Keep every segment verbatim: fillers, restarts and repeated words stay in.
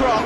drop.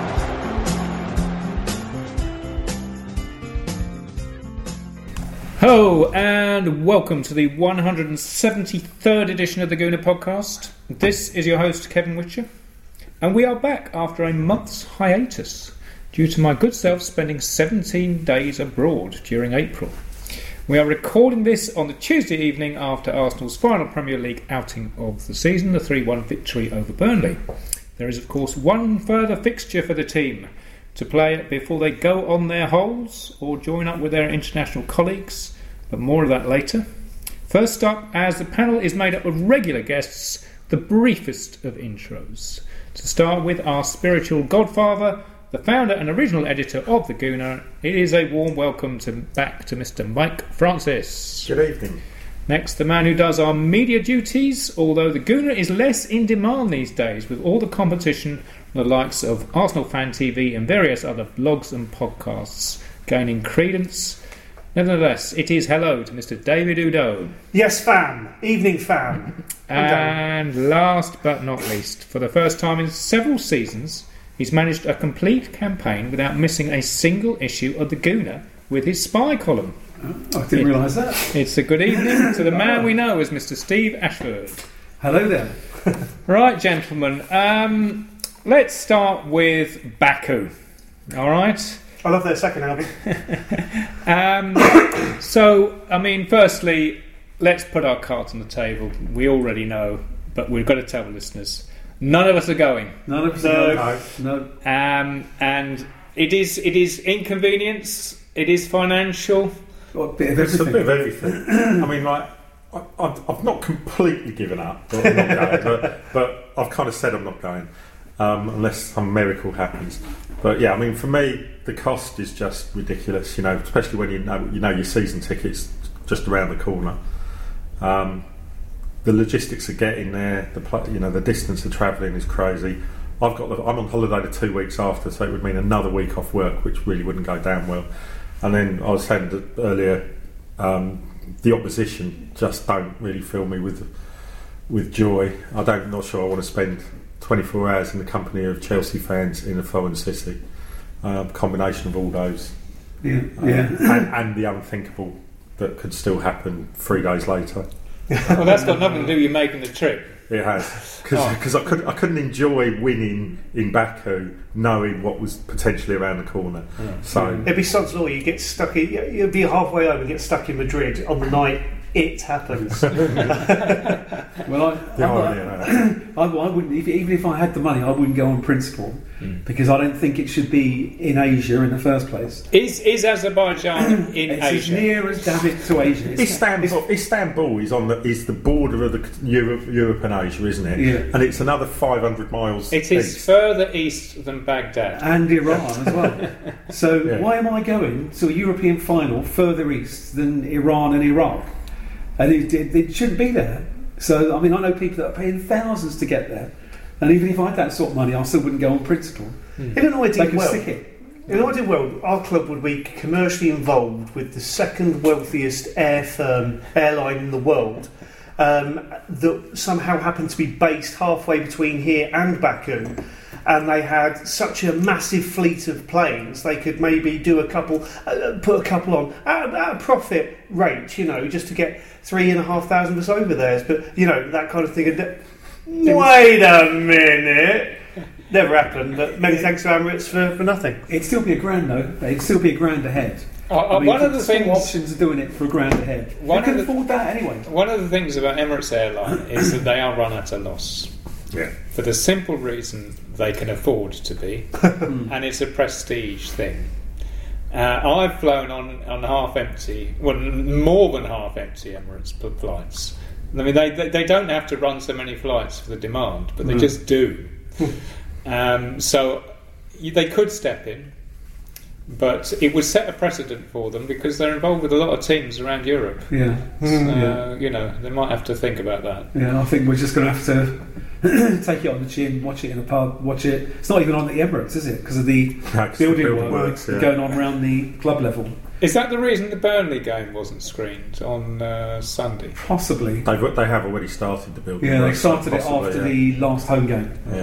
Hello and welcome to the one hundred seventy-third edition of the Gooner Podcast. This is your host Kevin Witcher, and we are back after a month's hiatus due to my good self spending seventeen days abroad during April. We are recording this on the Tuesday evening after Arsenal's final Premier League outing of the season, the three one victory over Burnley. There is of course one further fixture for the team to play before they go on their holes or join up with their international colleagues, but more of that later. First up, as the panel is made up of regular guests, the briefest of intros. To start with, our spiritual godfather, the founder and original editor of The Gooner, it is a warm welcome to back to Mister Mike Francis. Good evening. Next, the man who does our media duties, although The Gooner is less in demand these days with all the competition from the likes of Arsenal Fan T V and various other blogs and podcasts gaining credence. Nevertheless, it is hello to Mister David Udo. Yes, fam. Evening, fam. And last but not least, for the first time in several seasons, he's managed a complete campaign without missing a single issue of The Gooner with his spy column. Oh, I didn't it, realise that. It's a good evening to the man we know as Mister Steve Ashford. Hello there. Right, gentlemen, um, let's start with Baku. All right? I love their second album. um, so, I mean, firstly, let's put our cards on the table. We already know, but we've got to tell the listeners. None of us are going. None of us no. are going. No. Um, and it is it is inconvenience. It is financial. Well, a bit of It's a everything. bit of everything. I mean, like, I, I've, I've not completely given up, but, I'm not going, but, but I've kind of said I'm not going, um, unless some miracle happens. But yeah, I mean, for me, the cost is just ridiculous, you know, especially when you know you know your season ticket's just around the corner. Um, the logistics of getting there, the pl- you know, the distance of travelling is crazy. I've got the, I'm on holiday the two weeks after, so it would mean another week off work, which really wouldn't go down well. And then I was saying that earlier, um, the opposition just don't really fill me with with joy. I don't, I'm not sure I want to spend twenty-four hours in the company of Chelsea fans in a foreign city. Um, combination of all those, Yeah. um, yeah. and, and the unthinkable that could still happen three days later. Well, that's got nothing to do with you making the trip. It has, because Oh. I could I couldn't enjoy winning in Baku knowing what was potentially around the corner. Yeah. So It'd be sod's law. You get stuck in. You'd be halfway home and get stuck in Madrid on the night it happens. Well, I, the I'm irony not- of that. I, I wouldn't. If, even if I had the money, I wouldn't go on principle Mm. because I don't think it should be in Asia in the first place. Is is Azerbaijan in It's Asia? as near as damn it to Asia. It's- Istanbul, Istanbul is on the is the border of the Europe, Europe and Asia, isn't it? Yeah. And it's another five hundred miles. It is east. further east than Baghdad. and Iran as well. So Yeah. why am I going to a European final further east than Iran and Iraq? And it, it, it shouldn't be there. So I mean, I know people that are paying thousands to get there, and even if I had that sort of money, I still wouldn't go on principle. In an They ideal can world, stick it. in an ideal world, our club would be commercially involved with the second wealthiest air firm airline in the world. Um, that somehow happened to be based halfway between here and Baku, and they had such a massive fleet of planes they could maybe do a couple, uh, put a couple on at, at a profit rate, you know, just to get three and a half thousand of us over there. But you know, that kind of thing. Wait a minute. Never happened, but many thanks to Emirates for, for nothing. It'd still be a grand though. It'd still be a grand ahead. Uh, uh, I mean, one of the small things, options of doing it for a grand ahead. One They can of the- afford that anyway. one of the things about Emirates Airline is that they are run at a loss. Yeah. For the simple reason they can afford to be, and it's a prestige thing. Uh, I've flown on, on half empty, well, more than half empty Emirates flights. I mean, they, they they don't have to run so many flights for the demand, but they Mm. just do. um, so you, they could step in, but it would set a precedent for them because they're involved with a lot of teams around Europe. Yeah. So, Yeah. you know, they might have to think about that. Yeah, I think we're just going to have to take it on the chin, watch it in a pub, watch it. It's not even on the Emirates, is it? Because of the No, 'cause the building building work works, yeah. going on around the club level. Is that the reason the Burnley game wasn't screened on uh, Sunday? Possibly. They've, they have already started the building. Yeah, they work, so started it possibly, after yeah. the last home game. Yeah.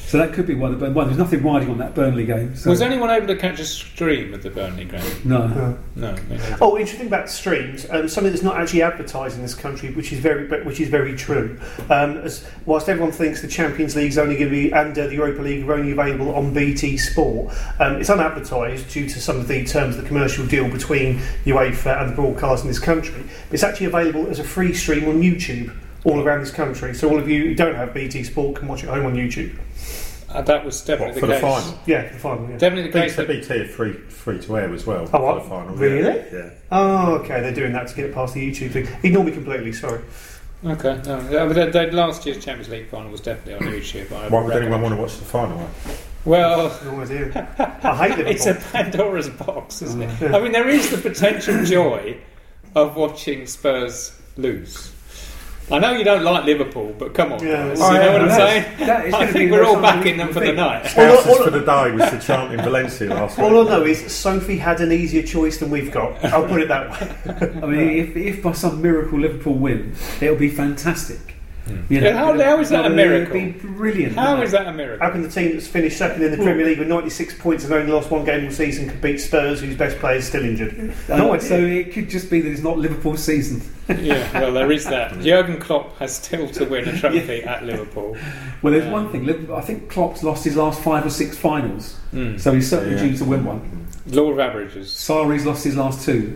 So that could be why the Burnley won. There's nothing riding on that Burnley game. So. Was anyone able to catch a stream of the Burnley game? No. No. No. me neither. Oh, interesting about streams. Um, something that's not actually advertised in this country, which is very, which is very true. Um, as, whilst everyone thinks the Champions League's only going to be and uh, the Europa League are only available on B T Sport, um, it's unadvertised due to some of the terms of the commercial deal between UEFA and the broadcast in this country. It's actually available as a free stream on YouTube all around this country. So all of you who don't have B T Sport can watch it at home on YouTube. Uh, that was definitely What, for the the case. final? Yeah, the final. Yeah. Definitely the B case. T, That, B T are free, free to air as well Oh, for what? the final. Really? Yeah. yeah. Oh, okay. They're doing that to get it past the YouTube thing. Ignore me completely. Sorry. okay. No, yeah, but the, the last year's Champions League final was definitely on YouTube. I Why would reckon. anyone want to watch the final? Well, No idea. I hate Liverpool. it's a Pandora's box, isn't it? Yeah. I mean, there is the potential joy of watching Spurs lose. I know you don't like Liverpool, but come on, Yeah. guys. Oh, you know yeah, what I'm that's- saying? that is I gonna think be we're all the backing them for the thing. night. Well, Houses all- for the day was the chant in Valencia last week. All I know is Sophie had an easier choice than we've got. I'll put it that way. I mean, if, if by some miracle Liverpool win, it'll be fantastic. You Yeah, how- how is that a it'll miracle? be brilliant. How wouldn't is it? that a miracle? How can the team that's finished second in the Premier League with ninety-six points and only lost one game all season could beat Spurs, whose best player is still injured? No Uh, idea. so it could just be that it's not Liverpool's season. Yeah, well, there is that. Jurgen Klopp has still to win a trophy at Liverpool. Well, there's Um, one thing. Liverpool- I think Klopp's lost his last five or six finals, Mm. so he's certainly Yeah. due to win one. Law of averages. Sarri's lost his last two,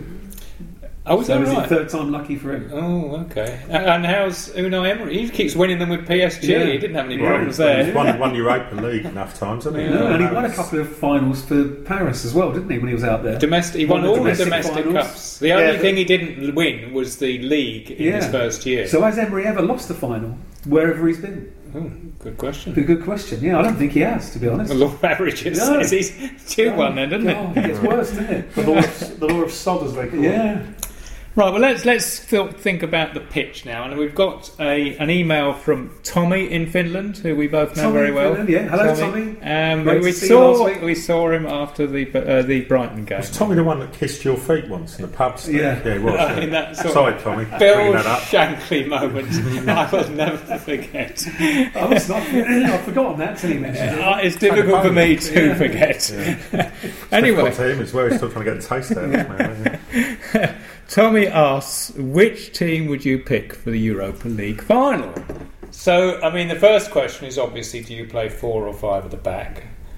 Oh, is so that is it right? third time lucky for him? Oh, okay. And, and how's Unai Emery? He keeps winning them with P S G. Yeah. He didn't have any Yeah, problems he's there. won, won Europa League enough times, hasn't he? Yeah. No, and he won a Paris. couple of finals for Paris as well, didn't he, when he was out there? Domestic, he won, Won the all domestic the domestic finals. cups. The only Yeah, thing he didn't win was the league in his Yeah. first year. So has Emery ever lost a final wherever he's been? Oh, good question. A good question. Yeah, I don't think he has, to be honest. The law of averages No. says he's two one then, doesn't God, it? it gets worse, doesn't it? The law of, the law of sod, as they call it. Yeah. Right, well, let's let's th- think about the pitch now, and we've got a an email from Tommy in Finland, who we both know Tommy very in well. Finland, yeah. Hello, Tommy. Um, Great we to see you saw last week. we saw him after the uh, the Brighton game. Was Tommy the one that kissed your feet once in the pub? still? Yeah. yeah, he was. Uh, yeah. in that sort Sorry, of Tommy. Bill Bringing that up. Shankly moment, I will never forget. I was not, I've forgotten that till he mentioned it. Uh, it's difficult for me to Yeah. forget. Yeah. Anyway, Difficult to him as well. He's still trying to get a taste out of this man. Yeah. Tommy asks, which team would you pick for the Europa League final? So, I mean, the first question is obviously, do you play four or five at the back?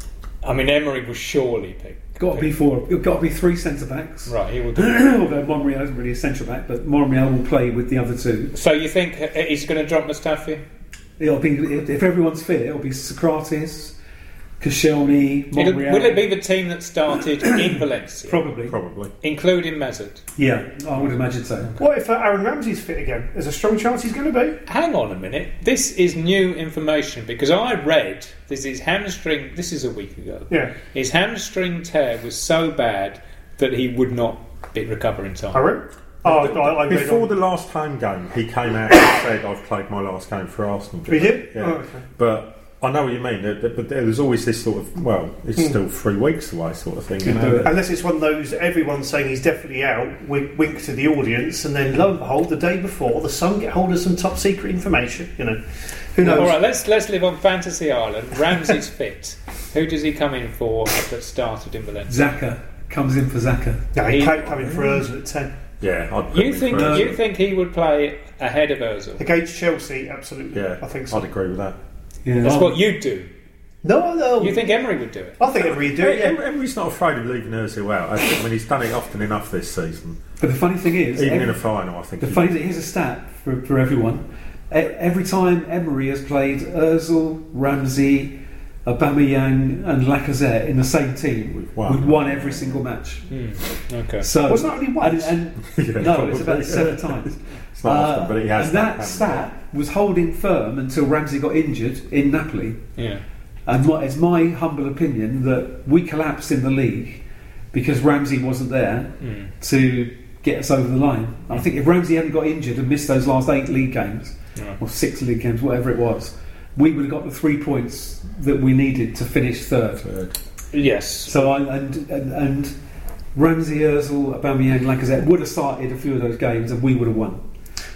I mean, Emery will surely pick. Got to be four. It's got to be three centre backs. Right, he will do it. Although Monreal isn't really a central back, but Monreal will play with the other two. So you think he's going to drop Mustafi? It'll be if everyone's fit. It'll be Socrates, Koscielny, It'll, Monreal. will it be the team that started in Valencia, Probably. Probably. including Mazet? Yeah, I would imagine so. What if uh, Aaron Ramsey's fit again? There's a strong chance he's going to be. Hang on a minute. This is new information because I read this is hamstring. This is a week ago. Yeah. His hamstring tear was so bad that he would not be recover in time. Aaron? Oh, I, I read Before on- the last home game, he came out and said, "I've played my last game for Arsenal." He did? Yeah. Oh, okay. But I know what you mean. there- there- But there's always this sort of, well, it's Hmm. still three weeks away, sort of thing. You Can know? do it. Unless it's one of those, everyone's saying he's definitely out, wink, wink to the audience, and then lo and behold, the day before, the Sun get hold of some top secret information. You know, who knows? All right, let's let's live on Fantasy Island. Ramsey's fit. Who does he come in for that started in Valencia? Zaka comes in for Zaka. No, he He- can't come in for Ozil at ten. Yeah, I'd put You him in think for Ozil. you think he would play ahead of Ozil? Against Chelsea, absolutely. Yeah, I think so. I'd agree with that. Yeah. That's what you'd do. No, no. You think Emery would do it? I think every do it, Em- yeah. Emery's not afraid of leaving Ozil out. I think when he's done it often enough this season, But the funny thing is, even every- in a final, I think. the he- funny thing here's a stat for, for everyone. E- Every time Emery has played Ozil, Ramsey, Aubameyang, and Lacazette in the same team, We've won. we've won every single match. Hmm. Okay. So Wasn't that only once? And, and Yeah, no, probably, it's about yeah. seven times. It's not Uh, often, but he has and that hasn't stat was holding firm until Ramsey got injured in Napoli. Yeah. And my, it's my humble opinion that we collapsed in the league because Ramsey wasn't there Hmm. to get us over the line. I think if Ramsey hadn't got injured and missed those last eight league games, Right. or six league games, whatever it was, we would have got the three points that we needed to finish third. Third. Yes. So I, and, and and Ramsey, Ozil, Aubameyang, Lacazette would have started a few of those games and we would have won.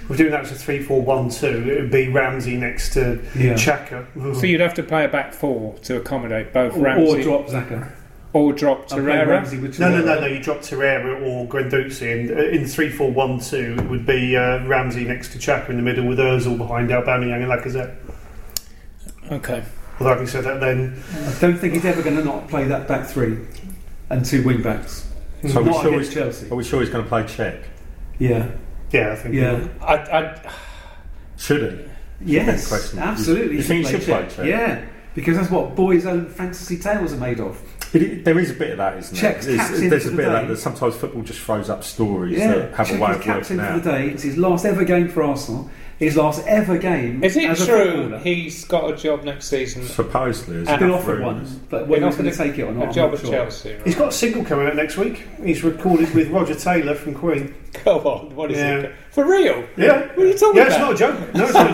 we're doing that as a three four one two, it would be Ramsey next to Yeah. Xhaka. So you'd have to play a back four to accommodate both Or, Ramsey or drop Xhaka. or drop I'll play Torreira. Ramsey with No, no, Torreira. no, no. You drop Torreira or Guendouzi, and uh, in three four one two, it would be uh, Ramsey next to Xhaka in the middle with Ozil behind Aubameyang and Lacazette. Okay. Although having said that, then I don't think he's ever going to not play that back three and two wing backs. So are we Not sure against he's, Chelsea. are we sure he's going to play Czech? Yeah, yeah, I think yeah. I, I, Should he? Yes, question. absolutely. You think he should play Czech. Czech? Yeah, because that's what boys' own fantasy tales are made of. It, it, there is a bit of that, isn't Czech's there? captain There's for a the bit of that, day. that sometimes football just throws up stories Yeah, that have Czech a way is of captain working for out. the day. It's his last ever game for Arsenal. His last ever game. is it as a true footballer. he's got a job next season? Supposedly, there's He's been enough offered rumours. one, but Been whether he's offered going to take it or not, A I'm job not at sure. Chelsea. Right? he's got a single coming out next week. He's recorded with Roger Taylor from Queen. Go on, what is Yeah. it? For real? Yeah, What are you talking yeah, it's about? not a joke. No, it's not a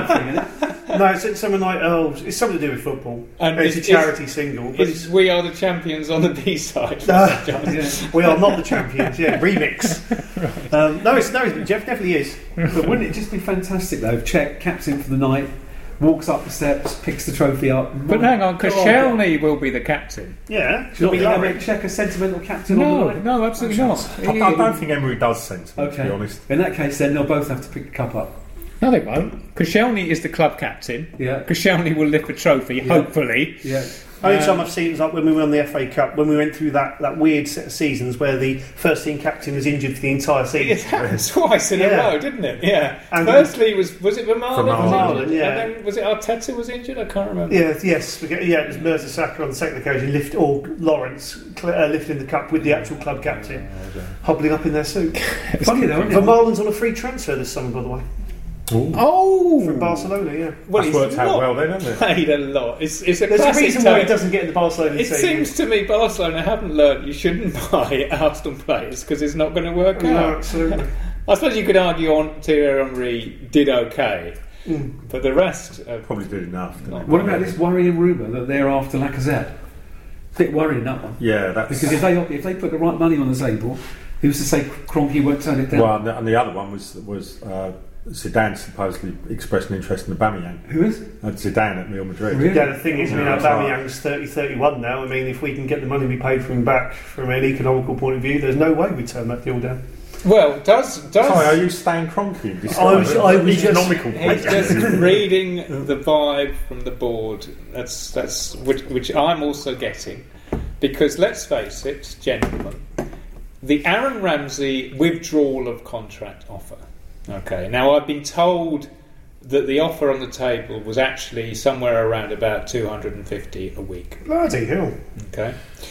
joke. No, it's, it's something like oh, it's something to do with football. And it's a is- charity single. But Is We Are the Champions on the B side? Uh, Yeah. we are not the champions. Yeah, remix. um, no, it's no, it's, Jeff definitely is. But wouldn't it just be fantastic though? If Czech captain for the night, walks up the steps, picks the trophy up. But hang on, God. Koscielny will be the captain. Yeah, Should we be have Larry. a Czech a sentimental captain on No, the night? no, absolutely not. I, I don't think Emery does sense, to Okay. be honest. In that case, then they'll both have to pick the cup up. No, they won't. Koscielny is the club captain. Yeah, Koscielny will lift the trophy, hopefully. yeah. Only Um, time I've seen is like when we won the F A Cup, when we went through that, that weird set of seasons where the first team captain was injured for the entire It season. happened twice in Yeah. a row, didn't it? Yeah. And- Firstly, was was it Vermaelen? Vermaelen, was injured? yeah. And then was it Arteta was injured? I can't remember. Yeah, yes, yeah, it was Mertesacker on the second occasion, lift or Lawrence cl- uh, lifting the cup with the actual club captain, hobbling up in their suit. Funny though, isn't it? Vermaelen's on a free transfer this summer, by the way, Ooh. Oh, from Barcelona. Yeah, well, That's he's worked out not well then, hasn't it? played a lot. It's it's a there's a classic reason why he tale. doesn't get in the Barcelona It team. seems to me Barcelona haven't learnt you shouldn't buy Arsenal players because it's not going to work No, out. absolutely. I suppose you could argue on Thierry Henry did okay, Mm. but the rest. Uh, Probably did enough. didn't Not it? What about this worrying rumour that they're after Lacazette? Bit worrying that one. Yeah, that's. Because if they if they put the right money on the table, who's to say Kroenke won't turn it down? Well, and the, and the other one was was uh, Zidane supposedly expressed an interest in Aubameyang. Who is? Uh, Zidane at Real Madrid. Really? Yeah, the thing is, I mean, Yeah, that's Aubameyang's thirty, thirty-one now. I mean, if we can get the money we paid for him back from an economical point of view, there's no way we'd turn that deal down. well, does does Sorry, are you Stan Kroenke? I was- I was just- economical. He's just reading the vibe from the board. That's that's which, which I'm also getting, because let's face it, gentlemen, the Aaron Ramsey withdrawal of contract offer. Okay, now I've been told that the offer on the table was actually somewhere around about two hundred fifty a week. Bloody hell. Okay,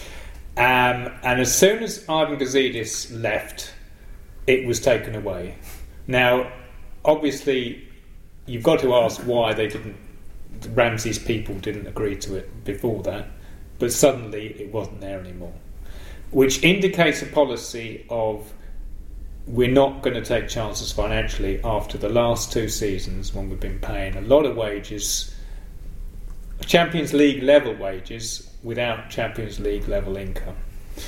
um, and as soon as Ivan Gazidis left, it was taken away. Now, obviously, you've got to ask why they didn't. Ramsey's people didn't agree to it before that, but suddenly it wasn't there anymore, which indicates a policy of we're not going to take chances financially after the last two seasons when we've been paying a lot of wages, Champions League level wages, without Champions League level income.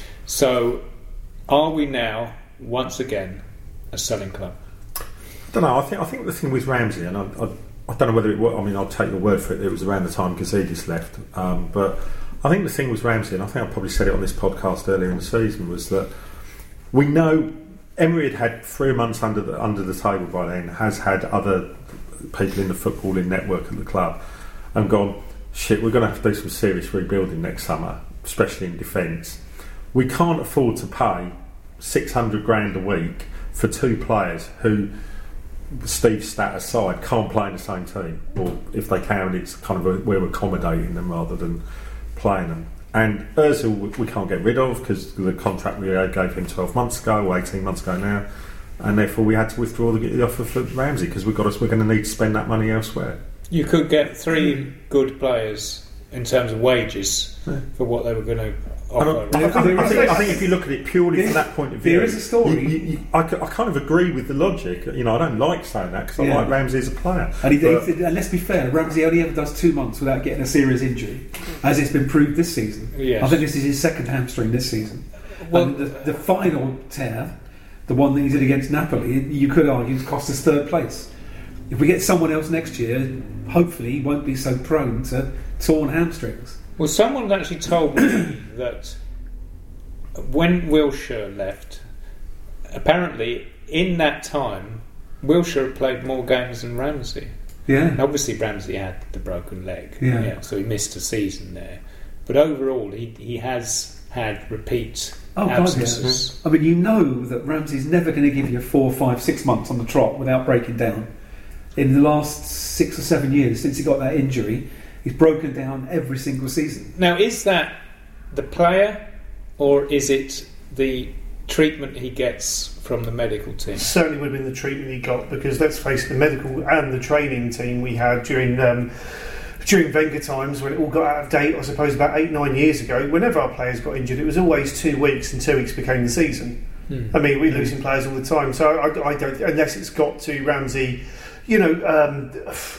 So, are we now once again a selling club? I don't know. I think I think the thing with Ramsey, and I, I, I don't know whether it was. I mean, I'll take your word for it. It was around the time Gazidis left, um, but I think the thing with Ramsey, and I think I probably said it on this podcast earlier in the season, was that we know Emery had had three months under the under the table by then, has had other people in the footballing network at the club, and gone, shit, we're going to have to do some serious rebuilding next summer, especially in defence. We can't afford to pay six hundred grand a week for two players who, Steve's stat aside, can't play in the same team, or if they can, it's kind of a, we're accommodating them rather than playing them. And Ozil we can't get rid of because the contract we gave him twelve months ago or eighteen months ago now, and therefore we had to withdraw the, the offer for Ramsey because we've got us, we're going to need to spend that money elsewhere. You could get three good players in terms of wages Yeah. for what they were going to I, don't- offer. I, There- think, there I, is- think, I think if you look at it purely from that point of view, there is a story. You, you, you, I, c- I kind of agree with the logic. You know, I don't like saying that because I Yeah. like Ramsey as a player. And, he, But- he- and let's be fair, Ramsey only ever does two months without getting a serious injury, as it's been proved this season. Yes. I think this is his second hamstring this season. Well- and the, the final tear the one that he did against Napoli, you could argue it's cost us third place. If we get someone else next year, hopefully he won't be so prone to torn hamstrings. Well, someone actually told me that when Wilshere left, apparently in that time, Wilshere had played more games than Ramsey. Yeah. And obviously, Ramsey had the broken leg, Yeah. yeah, so he missed a season there. But overall, he he has had repeat Oh, God, absences. yeah. I mean, you know that Ramsey's never going to give you four, five, six months on the trot without breaking down. In the last six or seven years since he got that injury, he's broken down every single season. Now, is that the player, or is it the treatment he gets from the medical team? Certainly would have been the treatment he got, because let's face it, the medical and the training team we had during um, during Wenger times, when it all got out of date, I suppose about eight, nine years ago, whenever our players got injured, it was always two weeks, and two weeks became the season. Hmm. I mean, we're losing players all the time, so I, I don't, unless it's got to Ramsey, you know, um,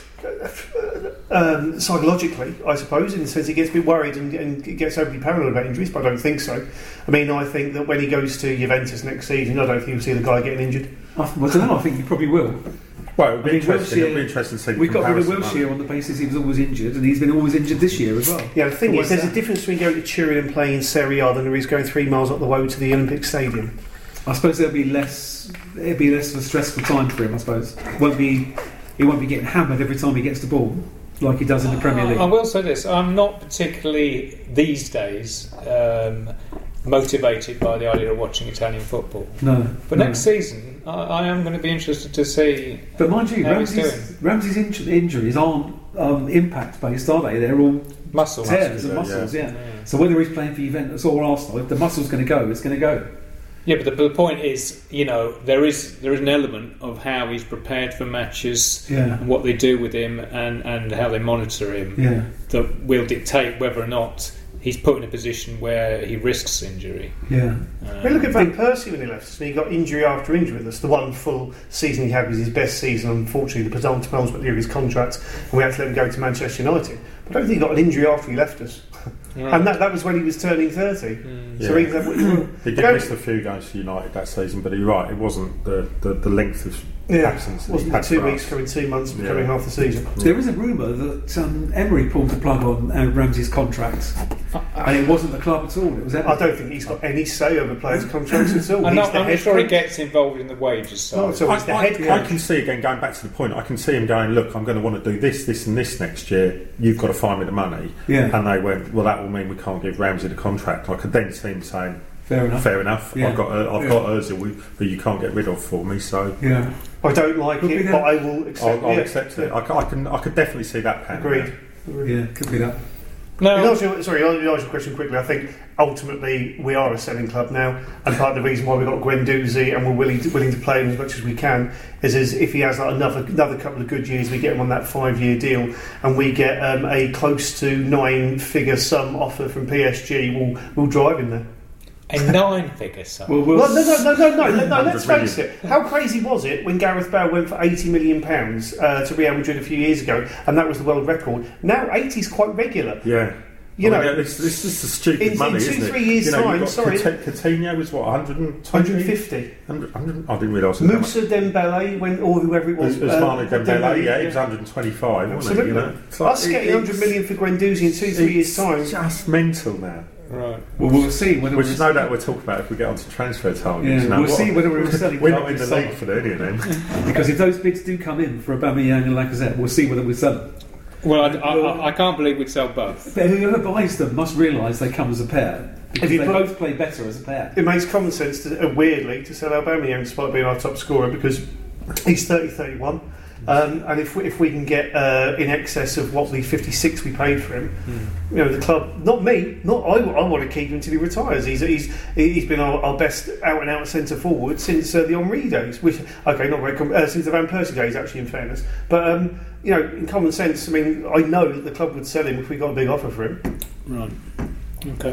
um, psychologically, I suppose, in the sense he gets a bit worried and, and gets overly paranoid about injuries, but I don't think so. I mean, I think that when he goes to Juventus next season, I don't think you'll see the guy getting injured. I, I don't know, I think he probably will. Well, it'll be, I mean, interesting. It'll be Wilshere- interesting to see the We got rid of comparison, Wilshere on the basis he was always injured, and he's been always injured this year as well. Yeah, the thing So is, there's what's a that? difference between going to Turin and playing in Serie A than there is going three miles up the road to the Olympic Stadium. I suppose there'll be less. It'll be less of a stressful time for him. I suppose won't be. He won't be getting hammered every time he gets the ball like he does in the Premier League. I will say this: I'm not particularly these days um, motivated by the idea of watching Italian football. No, But no. next season, I, I am going to be interested to see. But mind you, how he's Ramsey's, Ramsey's inj- injuries aren't um, impact based, are they? They're all Muscle. tears and Muscular, muscles. yeah. Yeah. Yeah. So whether he's playing for Juventus or Arsenal, if the muscle's going to go, it's going to go. Yeah, but the, but the point is, you know, there is there is an element of how he's prepared for matches Yeah. and what they do with him and, and how they monitor him Yeah. that will dictate whether or not he's put in a position where he risks injury. Yeah. Um, I mean, look at Van Persie when he left us, and he got injury after injury with us. The one full season he had was his best season, unfortunately, the penultimate year of his contract, and we had to let him go to Manchester United. But I don't think he got an injury after he left us. right. And that, that was when he was turning thirty. Mm. So Yeah. he can have what he will. He did Go- miss a few games for United that season, but you're right, it wasn't the, the, the length of Yeah, absence. that he wasn't the had two for weeks us. coming two months becoming Yeah. half the season. There is a rumour that um, Emery pulled the plug on uh, Ramsey's contract, and it wasn't the club at all. It was I Emery. don't think he's got any say over players' contracts at all. I'm He's not, the I'm head not sure he coach. gets involved in the wages side. Not at all. I, He's the I- head I coach. can see again, going back to the point, I can see him going, look, I'm going to want to do this, this and this next year, you've got to find me the money. Yeah. And they went, well, that will mean we can't give Ramsey the contract. I could then see him saying, Fair enough. fair enough, Yeah. I've got uh, I've Yeah. got Ozil who who you can't get rid of for me, so Yeah. I don't like Could be it, that. but I will accept I'll, I'll it. accept it. I, ca- I can I could definitely see that panning Agreed. out. Agreed. Yeah. Could be that. In No, answer to- sorry, in answer to your question quickly, I think ultimately we are a selling club now, and part of the reason why we've got Guendouzi and we're willing to, willing to play him as much as we can is, is if he has like another another couple of good years, we get him on that five year deal, and we get um, a close to nine figure sum offer from P S G. We'll we'll drive him there. a nine-figure sum. Well, we'll Well, no, no, no, no, no, no, no. Let's one hundred face it. How crazy was it when Gareth Bale went for eighty million pounds uh, to Real Madrid a few years ago, and that was the world record? Now eighty is quite regular. Yeah. You I mean, know, this, this is the stupid in- in money, two, isn't it? three years' you know, time, you've got sorry. Couti- Coutinho was what, one hundred twenty? one hundred fifty. one hundred, one hundred I didn't realise. it was that much. Musa Dembele, when or whoever it was. Usmane uh, Dembele, yeah, he was one hundred twenty-five, wasn't he? You Absolutely. know? It's like- Us getting it- one hundred million for Guendouzi in two, three years' time. It's just mental now. Right. Well, we'll see whether Which we're is no doubt we'll talk about if we get onto transfer targets. Yeah, now, we'll what- see whether we're selling We're club not in the this league summer. for the idiot then. because if those bids do come in for Aubameyang and Lacazette, we'll see whether we sell them. Well, I, I, I can't believe we'd sell both. But whoever buys them must realise they come as a pair because If you they put- both play better as a pair. It makes common sense, to, uh, weirdly, to sell Aubameyang despite being our top scorer because he's thirty, thirty-one. Um, and if we, if we can get uh, in excess of what the fifty-six we paid for him, Hmm. you know, the club, not me, not I, I want to keep him until he retires. He's he's he's been our, our best out and out centre forward since uh, the Henry days. Which okay, not very com- uh, since the Van Persie days, actually, in fairness. But um, you know, in common sense, I mean, I know that the club would sell him if we got a big offer for him. Right. Okay.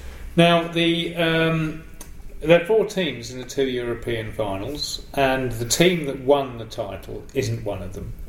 Now the um, there are four teams in the two European finals, and the team that won the title isn't one of them.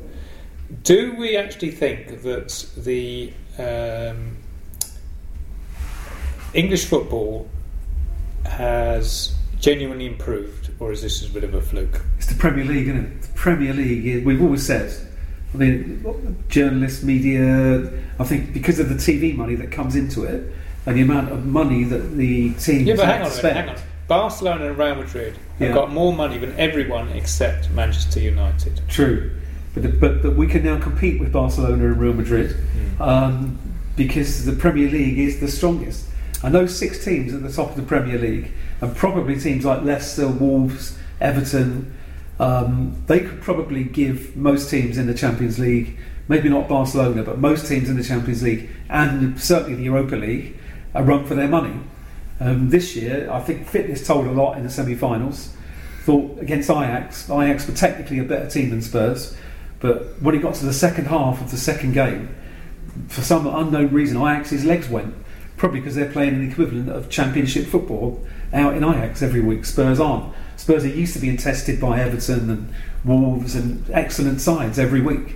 Do we actually think that the um, English football has genuinely improved, or is this a bit of a fluke? It's the Premier League, isn't it? The Premier League, is, we've always said, I mean, journalists, media, I think because of the T V money that comes into it and the amount of money that the teams Yeah, but hang have on to a minute, spend. hang on. Barcelona and Real Madrid have Yeah. got more money than everyone except Manchester United. True, but, but but we can now compete with Barcelona and Real Madrid um, because the Premier League is the strongest. And those six teams at the top of the Premier League, and probably teams like Leicester, Wolves, Everton, um, they could probably give most teams in the Champions League, maybe not Barcelona, but most teams in the Champions League and certainly the Europa League, a run for their money. Um, this year, I think fitness told a lot in the semi-finals. Thought against Ajax, Ajax were technically a better team than Spurs, but when it got to the second half of the second game, for some unknown reason, Ajax's legs went. Probably because they're playing an equivalent of Championship football out in Ajax every week. Spurs aren't. Spurs are used to being tested by Everton and Wolves and excellent sides every week.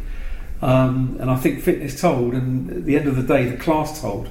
Um, and I think fitness told, and at the end of the day, the class told.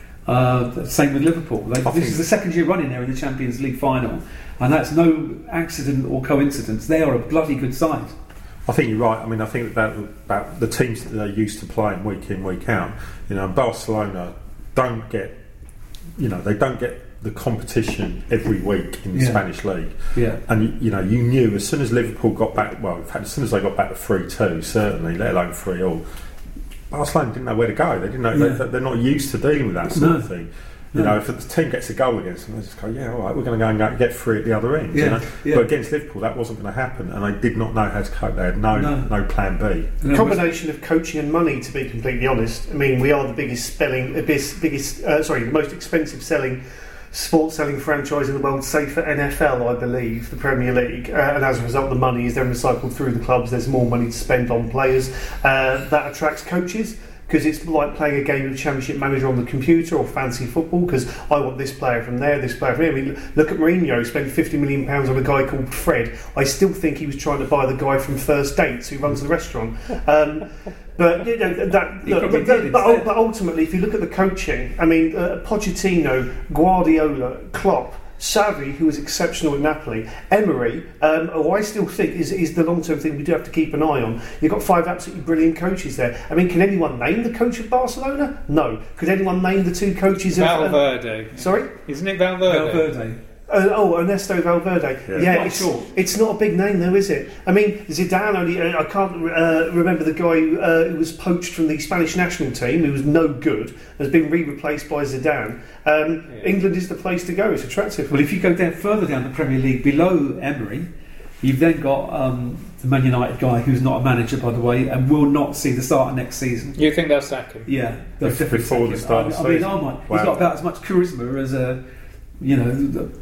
Uh, same with Liverpool. They, this is the second year running there in the Champions League final, and that's no accident or coincidence. They are a bloody good side. I think you're right. I mean, I think that about the teams that they're used to playing week in, week out. You know, Barcelona don't get, you know, they don't get the competition every week in the Yeah. Spanish league. Yeah. And you know, you knew as soon as Liverpool got back, well, in fact, as soon as they got back to three two, certainly, let alone three all, Barcelona didn't know where to go. They didn't know. Yeah. They, they're not used to dealing with that sort No. of thing. You No. know, if the team gets a goal against them, they just go, yeah, all right, we're going to go and go, get three at the other end. Yeah. You know? Yeah. But against Liverpool, that wasn't going to happen, and they did not know how to cope. They had no No. no plan B. No, Combination of coaching and money, to be completely honest. I mean, we are the biggest spelling, uh, biggest, biggest uh, sorry, the most expensive selling sports selling franchise in the world, save for N F L, I believe, the Premier League. Uh, and as a result, the money is then recycled through the clubs. There's more money to spend on players. Uh, that attracts coaches. Because it's like playing a game of Championship Manager on the computer or fancy football, because I want this player from there, this player from here. I mean, look at Mourinho, spent fifty million pounds on a guy called Fred. I still think he was trying to buy the guy from First Dates who runs the restaurant. Um, but, you know, that, He look, probably but, did but, instead. but ultimately, if you look at the coaching, I mean, uh, Pochettino, Guardiola, Klopp, Sarri, who was exceptional at Napoli, Emery, um, who I still think is, is the long-term thing we do have to keep an eye on. You've got five absolutely brilliant coaches there. I mean, can anyone name the coach of Barcelona? No. Could anyone name the two coaches of... Um, Valverde. sorry? Isn't it Valverde? Valverde. Uh, oh, Ernesto Valverde. Yeah. Yeah, Quite it's, short. it's not a big name though, is it? I mean, Zidane only... Uh, I can't uh, remember the guy who, uh, who was poached from the Spanish national team, who was no good, has been re-replaced by Zidane. Um, Yeah. England is the place to go. It's attractive. Well, if you go down further down the Premier League below Emery, you've then got um, the Man United guy who's not a manager, by the way, and will not see the start of next season. You think they'll sack him? Yeah, they'll Bef- definitely before sack the him. start of I, the I mean, season? oh my, Wow. he's got about as much charisma as a, you know. The,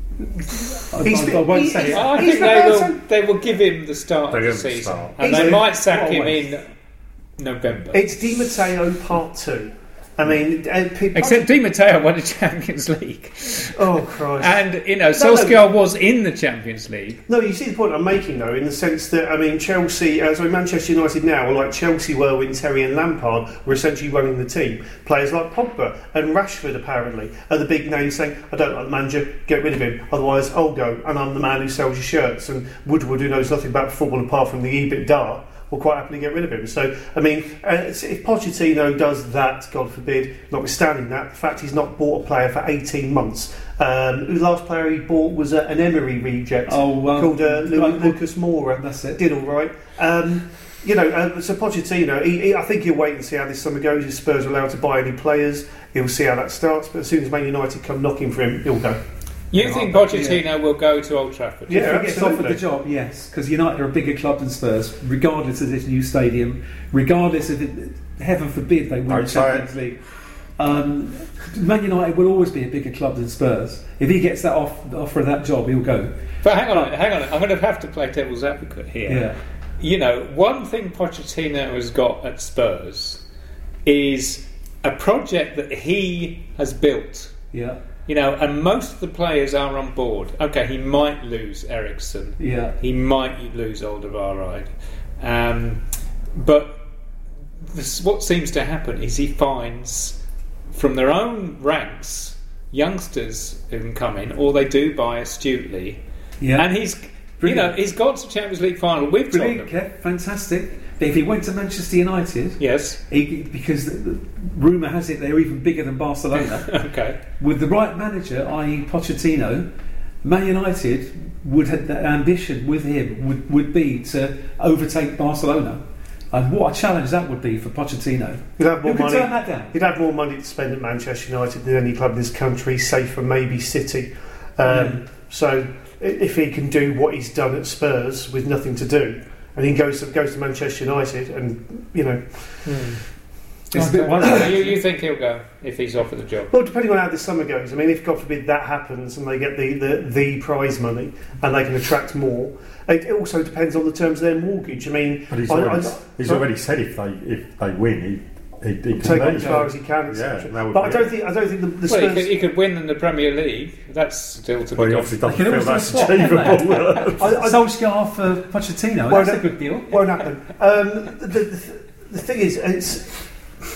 I, He's I, I won't been- say he- it. I He's think the they will. person- They will give him the start They'll of the give him the season, start. and He's they a- might sack what a him waste. in November. It's Di Matteo Part Two. I mean, uh, pe- Except Di Matteo won the Champions League, oh Christ! and you know no. Solskjaer was in the Champions League. No, you see the point I'm making though, in the sense that I mean, Chelsea, uh, sorry, Manchester United now, are like Chelsea were when Terry and Lampard were essentially running the team. Players like Pogba and Rashford apparently are the big names saying, "I don't like the manager, get rid of him. Otherwise, I'll go, and I'm the man who sells your shirts." And Woodward, who knows nothing about football apart from the EBITDA, will quite happily get rid of him. So, I mean, uh, if Pochettino does that, God forbid, notwithstanding that, the fact he's not bought a player for eighteen months. Um, the last player he bought was uh, an Emery reject Oh, well, called uh, Lu- right, Lucas Moura. That's it. Did all right. Um, you know, uh, so Pochettino, he, he, I think he'll wait and see how this summer goes. If Spurs are allowed to buy any players, he'll see how that starts. But as soon as Man United come knocking for him, he'll go. You think Pochettino will go to Old Trafford? Yeah, If he gets absolutely. offered the job, yes, because United are a bigger club than Spurs, regardless of this new stadium, regardless of it, heaven forbid they win Don't the say Champions League. Um, Man United will always be a bigger club than Spurs. If he gets that off, offer of that job, he'll go. But hang on, hang on. I'm going to have to play devil's advocate here. Yeah, You know, one thing Pochettino has got at Spurs is a project that he has built. yeah, You know, and most of the players are on board. Okay, he might lose Ericsson. yeah. He might lose Alderweireld. Um, but this, what seems to happen is he finds, from their own ranks, youngsters who can come in, or they do buy astutely. Yeah. And he's, Brilliant. you know, he's got to Champions League final with Brilliant, Tottenham. Kev, fantastic. But if he went to Manchester United, Yes. he, because the, the rumour has it they're even bigger than Barcelona. Okay. With the right manager, that is. Pochettino, Man United would have the ambition with him would, would be to overtake Barcelona. And what a challenge that would be for Pochettino. He'd have more Who could money. turn that down? He'd have more money to spend at Manchester United than any club in this country, save for maybe City. Um, Mm. So i- if he can do what he's done at Spurs with nothing to do, and he goes to, goes to Manchester United, and you know, It's a bit So worrying. you, you think he'll go if he's offered the job? well, depending on how this summer goes. I mean, if God forbid that happens and they get the, the, the prize money and they can attract more, it also depends on the terms of their mortgage. I mean, But he's I- already, I- he's sorry? already said if they if they win, he he, he can take on leave. as far as he can, et Yeah, cetera. that would But I be don't it. think I don't think the, the Well, he Spurs. could, he could win in the Premier League. That's still to Well, be he done. obviously doesn't They can feel always that's do a swap, can't achievable. I, I, Solskjaer for Pochettino, Well, that's no- a good deal. won't happen. Um, the, the, the thing is, it's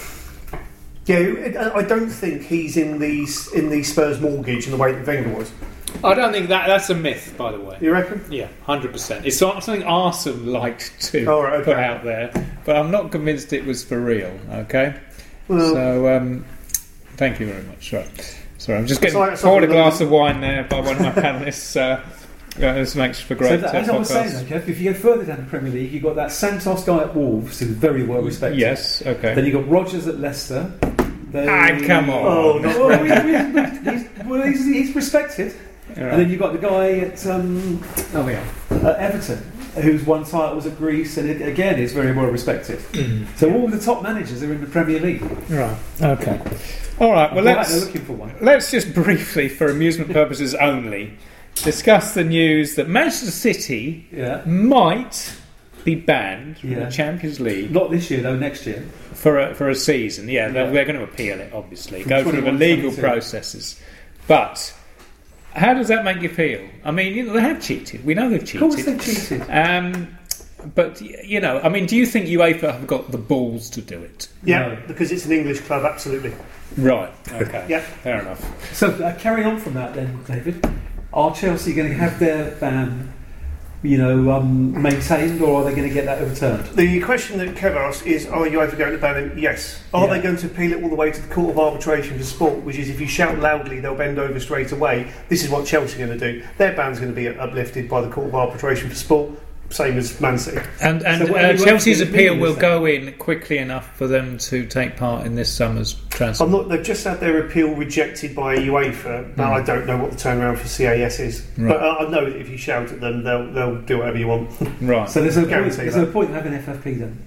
yeah. it- I don't think he's in these in the Spurs mortgage in the way that Wenger was. I don't think that that's a myth, by the way. You reckon? Yeah, hundred percent. It's sort- something Arsenal liked to Oh, right, okay. put out there, but I'm not convinced it was for real. Okay, Well, so um, thank you very much. Right. Sorry, I'm just getting Sorry, sorry, poured a no, glass no. of wine there by one of my panelists. Uh, uh, this makes for great So that, uh, as I was saying, podcast. though, Kev, if you go further down the Premier League, you've got that Santos guy at Wolves, who's very well respected. Yes. Okay. Then you've got Rodgers at Leicester. Then- Ah, come on. Oh, no. Well, he- he- he's, well, he's, he's respected. All And then right. you've got the guy at um, Oh yeah. at Everton, who's won titles at Greece, and it, again is very well respected. Mm. So all the top managers are in the Premier League. Right. Okay. All right. Well, Well, let's they're looking for one. let's just briefly, for amusement purposes only, discuss the news that Manchester City Yeah. might be banned from Yeah. the Champions League Not this year, though. Next year. for a, for a season. Yeah, they're, Yeah. they're going to appeal it, obviously, From go through the twenty-one, legal twenty-two. processes. But how does that make you feel? I mean, you know, they have cheated. We know they've Of course, cheated. they cheated. Um, but y- you know, I mean, do you think UEFA have got the balls to do it? yeah, No. because it's an English club, absolutely. Right. Okay. Yeah. Fair enough. So uh, carrying on from that, then, David, are Chelsea going to have their ban, you know, um, maintained, or are they going to get that overturned? The question that Kev asked is: are you either going to ban him? Yes. Are Yeah. they going to appeal it all the way to the Court of Arbitration for Sport, which is if you shout loudly, they'll bend over straight away? This is what Chelsea are going to do. Their ban's going to be uplifted by the Court of Arbitration for Sport, same as Man City. And and So what uh, are you Chelsea's asking appeal me, will is that? go in quickly enough for them to take part in this summer's transfer. I'm not. They've just had their appeal rejected by UEFA. Now I don't know what the turnaround for C A S is, Right. but uh, I know that if you shout at them, they'll they'll do whatever you want. Right. So there's no point, Guarantee there's that. no point in having F F P then.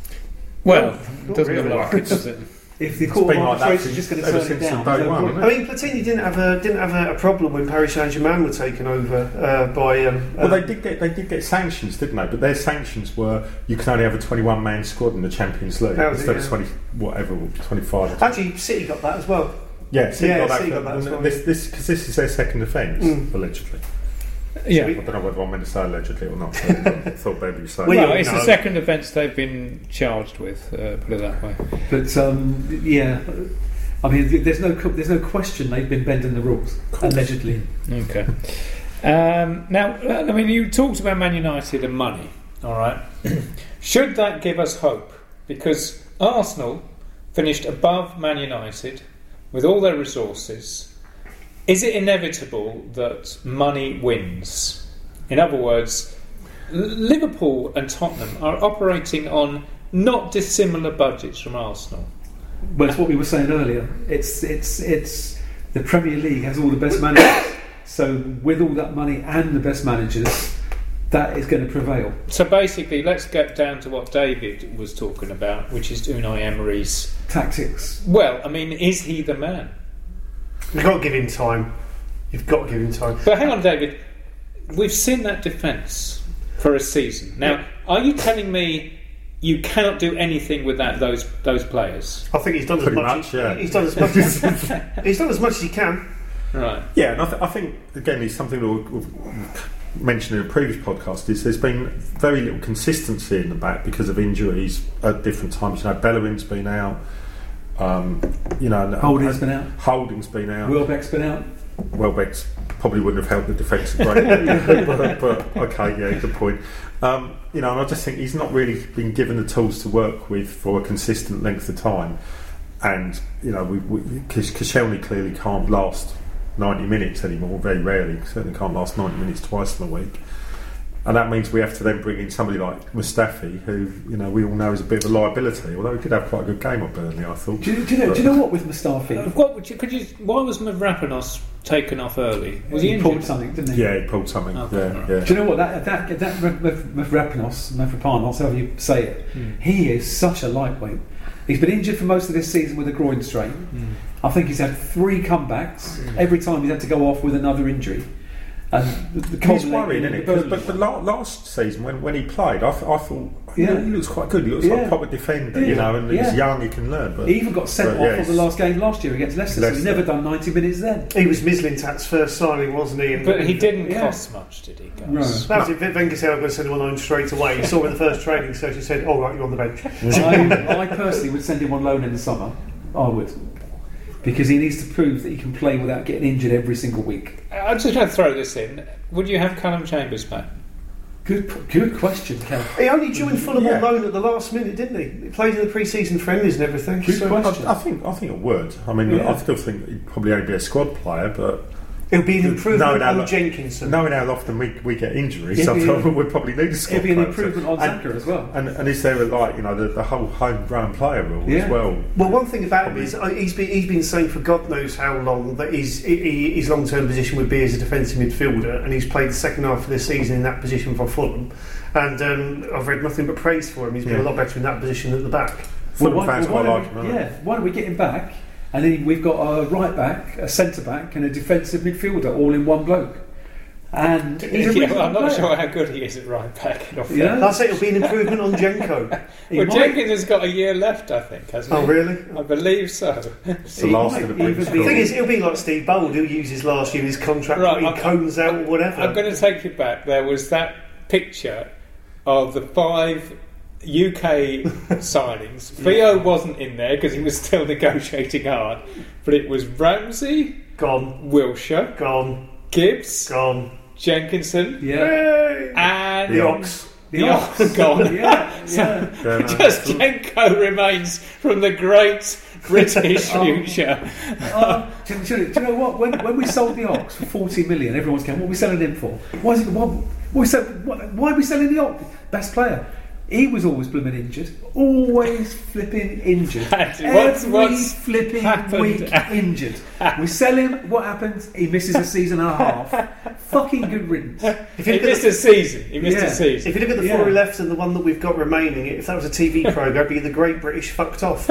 Well, Not it doesn't really. look like it, does it? If the It's Court of been like that Arbitration is since- just going to ever turn it since down, day there's no one, point. isn't I mean, Platini didn't have a didn't have a, a problem when Paris Saint Germain were taken over uh, by. Um, Well, uh, they did get they did get sanctions, didn't they? But their sanctions were you can only have a twenty-one man squad in the Champions League That was it, instead of yeah. twenty whatever twenty-five. Actually, City got that as well. Yeah, City Yeah, got that. City for- got that as well. This this because this is their second offence Mm. allegedly. Yeah. I don't know whether I'm meant to say allegedly or not. But I thought maybe you say. Well, Well, you it's know. the second offence they've been charged with. Uh, put it that way. But um, yeah, I mean, there's no co- there's no question they've been bending the rules allegedly. Okay. Um, now, uh, I mean, you talked about Man United and money. All right. Should that give us hope? Because Arsenal finished above Man United with all their resources. Is it inevitable that money wins? In other words, L- Liverpool and Tottenham are operating on not dissimilar budgets from Arsenal. But it's what we were saying earlier. It's it's it's the Premier League has all the best managers. So with all that money and the best managers, that is going to prevail. So basically, let's get down to what David was talking about, which is Unai Emery's. Tactics. Well, I mean, is he the man? You've got to give him time. You've got to give him time. But hang on, David. We've seen that defence for a season. Now, are you telling me you cannot do anything with that those those players? I think he's done as Pretty much. much, yeah. He's done as much. As, he's done as much as he can. Right. Yeah, and I, th- I think again, it's something that we've, we've mentioned in a previous podcast. Is there's been very little consistency in the back because of injuries at different times. You know, Bellerin's been out. Um, you know, and- Holding's and been out. Holding's been out. Welbeck's been out. Welbeck's probably wouldn't have helped the defence great, but, but okay, yeah, good point. Um, you know, and I just think he's not really been given the tools to work with for a consistent length of time. And you know, we because Koscielny clearly can't last ninety minutes anymore. Very rarely, certainly can't last ninety minutes twice in a week. And that means we have to then bring in somebody like Mustafi, who you know we all know is a bit of a liability. Although he did have quite a good game at Burnley, I thought. Do you, do you know? But, do you know what with Mustafi? Uh, what would you, could you? Why was Mavropanos taken off early? Was he, he injured? pulled something, didn't he? Yeah, he pulled something. Okay, yeah, right. yeah. Do you know what that that that Mavropanos, Mavropanos, however you say it, Mm. he is such a lightweight. He's been injured for most of this season with a groin strain. Mm. I think he's had three comebacks. Every time he's had to go off with another injury. And the, the He's worrying, isn't it? But, but, but la- last season, when, when he played, I, th- I thought you Yeah. know, he looks quite good. He looks like Yeah. a proper defender, Yeah. you know, and Yeah. he's young, he can learn. But he even got sent but, off yeah, on the it's- last game last year against Leicester, so Leicester. he's never done ninety minutes then. He was Mislintat's first signing, wasn't he? And But he didn't Yeah. cost much, did he, guys? No. That was it. Wenger said, I'm going to send him on loan straight away. He saw him in the first training session and said, all right, you're on the bench. I, I personally would send him on loan in the summer. I would. Because he needs to prove that he can play without getting injured every single week. I'm just going to throw this in. Would you have Callum Chambers back? Good good question, Ken. He only joined Fulham Yeah. on loan at the last minute, didn't he? He played in the pre-season friendlies and everything. Good so question. I, I think I think it would. I mean, Yeah. I still think he'd probably only be a squad player, but it'll be an improvement Knowing how on lo- Jenkinson. knowing how often we, we get injuries, It'd be- sometimes we probably need a squad It'd be an player. improvement on and, Xhaka as well. and, and is there a, like you know the, the whole homegrown player rule Yeah. as well? Well, one thing about him Probably- is uh, he's been he's been saying for God knows how long that his he, his long term position would be as a defensive midfielder, and he's played the second half of the season in that position for Fulham. And um, I've read nothing but praise for him. He's been Yeah. a lot better in that position at the back. Fulham why- fans why quite don't like him, we- aren't they? Yeah, why don't we get him back? And then we've got a right back, a centre back, and a defensive midfielder all in one bloke. And he's a Yeah, really well, I'm good not player. sure how good he is at right back. in all Yeah. fairness. That's it. It'll be an improvement on Jenko. He Well, might- Jenkins has got a year left, I think, hasn't Oh, he? really? I believe so. It's the He last might of the big even be- The straw. thing is, it'll be like Steve Bold. He'll use his last year of his contract, Right, putting I'm- cones out or whatever. I'm going to take you back. There was that picture of the five U K signings. Theo wasn't in there because he was still negotiating hard, but it was Ramsey, Gone, Wilshere, gone, Gibbs, gone. Jenkinson, Yeah. Hey! and The Ox. The Ox gone. Yeah, So, yeah. Yeah, no, just Jenko remains from the great British Oh. future. Uh, do, you- do you- do you know what? When, when we sold the Ox for forty million, everyone's going, "What are we selling him for? Why is it? What, what we sell, what, why are we selling the Ox? Best player." He was always blooming injured, always flipping injured. And what's- Every what's flipping happened? week injured. We sell him. What happens? He misses a season and a half. Fucking good riddance. If you He look at missed the- a season. He missed Yeah. a season. If you look at the Yeah. four he left and the one that we've got remaining, if that was a T V programme, it'd be the Great British Fucked Off.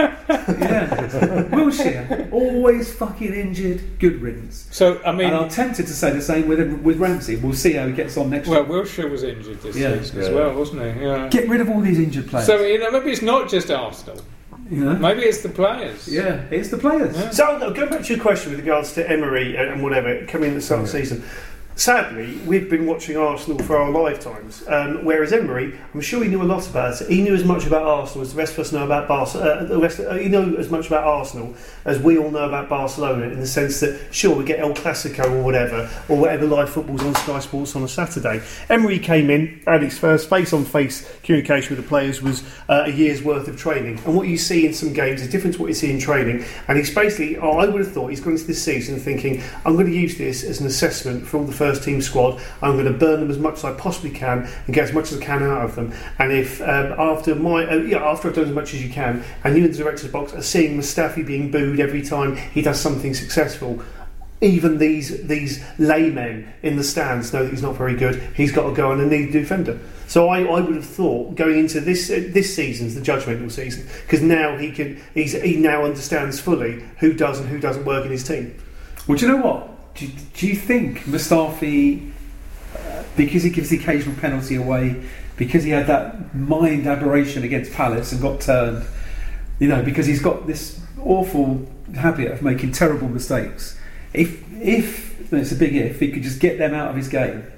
Yeah. Wilshere, always fucking injured. Good riddance. So I mean, And I'm tempted to say the same with with Ramsey. We'll see how he gets on next well, year. Wilshere was injured this Yeah. season as Yeah. well, wasn't he? Yeah. Get rid of all these injured players. So you know, maybe it's not just Arsenal. you know? Maybe it's the players. Yeah, it's the players. Yeah. So, uh, going back to your question with regards to Emery and and whatever coming in the start of the season, sadly, we've been watching Arsenal for our lifetimes. Um, whereas Emery, I'm sure he knew a lot about it. He knew as much about Arsenal as the rest of us know about Barcelona. Uh, the rest, uh, he knew as much about Arsenal as we all know about Barcelona, in the sense that sure we get El Clasico or whatever, or whatever live football's on Sky Sports on a Saturday. Emery came in, and his first face-on-face communication with the players was uh, a year's worth of training. And what you see in some games is different to what you see in training. And he's basically, oh, I would have thought he's gone into this season thinking, I'm going to use this as an assessment for all the first team squad. I'm going to burn them as much as I possibly can and get as much as I can out of them. And if um, after my uh, yeah, after I've done as much as you can, and you in the director's box are seeing Mustafi being booed every time he does something successful, even these these laymen in the stands know that he's not very good. He's got to go on and need a defender. So I, I would have thought going into this uh, this season's the judgmental season, because now he can he's, he now understands fully who does and who doesn't work in his team. Well, do you know what? Do, do you think Mustafi, uh, because he gives the occasional penalty away, because he had that mind aberration against Palace and got turned, you know, because he's got this awful habit of making terrible mistakes, if, if and it's a big if, he could just get them out of his game,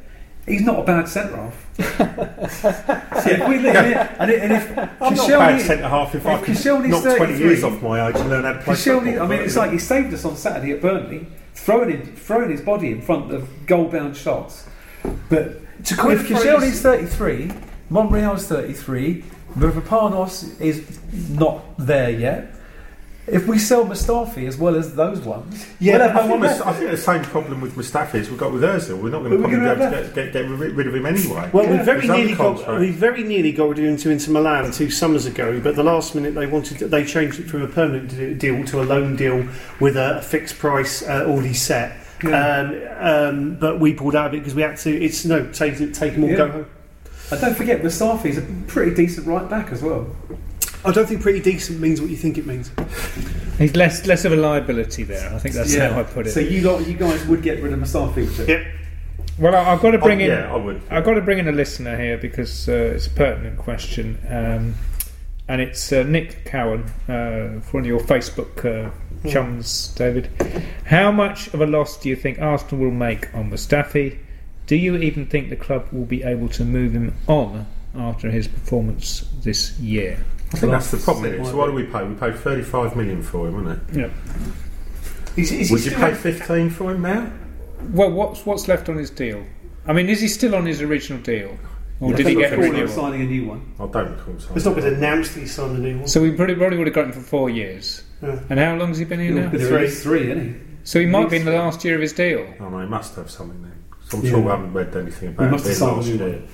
He's not a bad centre half. See, if we live here, and, and if I'm not a bad centre half if I can knock twenty years off my age and learn how to play Koscielny, football. I mean, it's like he saved us on Saturday at Burnley, throwing in, throwing his body in front of goal-bound shots. But To quote if the phrase- Koscielny's thirty-three, Monreal's thirty-three, Mavropanos is not there yet. If we sell Mustafi as well as those ones, Yeah, we'll I, have no one think left. I think the same problem with Mustafi is we've got with Ozil. We're not going to But we're probably be gonna able to have get, get, get rid rid of him anyway. Well, we Yeah. very He's under nearly got contract. we very nearly got into Inter Milan two summers ago, but the last minute they wanted to, they changed it from a permanent d- deal to a loan deal with a, a fixed price uh, already set. Yeah. Um, um, but we pulled out of it because we had to. It's no take it, take them all, Yeah. go home. And don't forget, Mustafi's a pretty decent right back as well. I don't think pretty decent means what you think it means. He's less less of a liability there. I think that's how I put it. So you got, you guys would get rid of Mustafi? would you? Yep. Well, I- I've got to bring Oh, in. yeah, I would. I've got to bring in a listener here because uh, it's a pertinent question, um, and it's uh, Nick Cowan, uh, one of your Facebook uh, chums, David. How much of a loss do you think Arsenal will make on Mustafi? Do you even think the club will be able to move him on after his performance this year? I think that's the problem. Well, So what do we pay? We paid thirty-five million for him, wasn't it? Yeah. Is, is he Would you still- pay fifteen for him now? Well, what's what's left on his deal? I mean, is he still on his original deal, or I did he think get a we're renewal? signing a new one. I don't recall. so. It's not been announced that he signed a new one. So we probably, probably would have got him for four years. Yeah. And how long has he been here now? But there Three. is three, isn't he? So he might be in the last year of his deal. Oh no, he must have something then. So I'm Yeah. sure we haven't read anything about We must it have signed last a new year. one.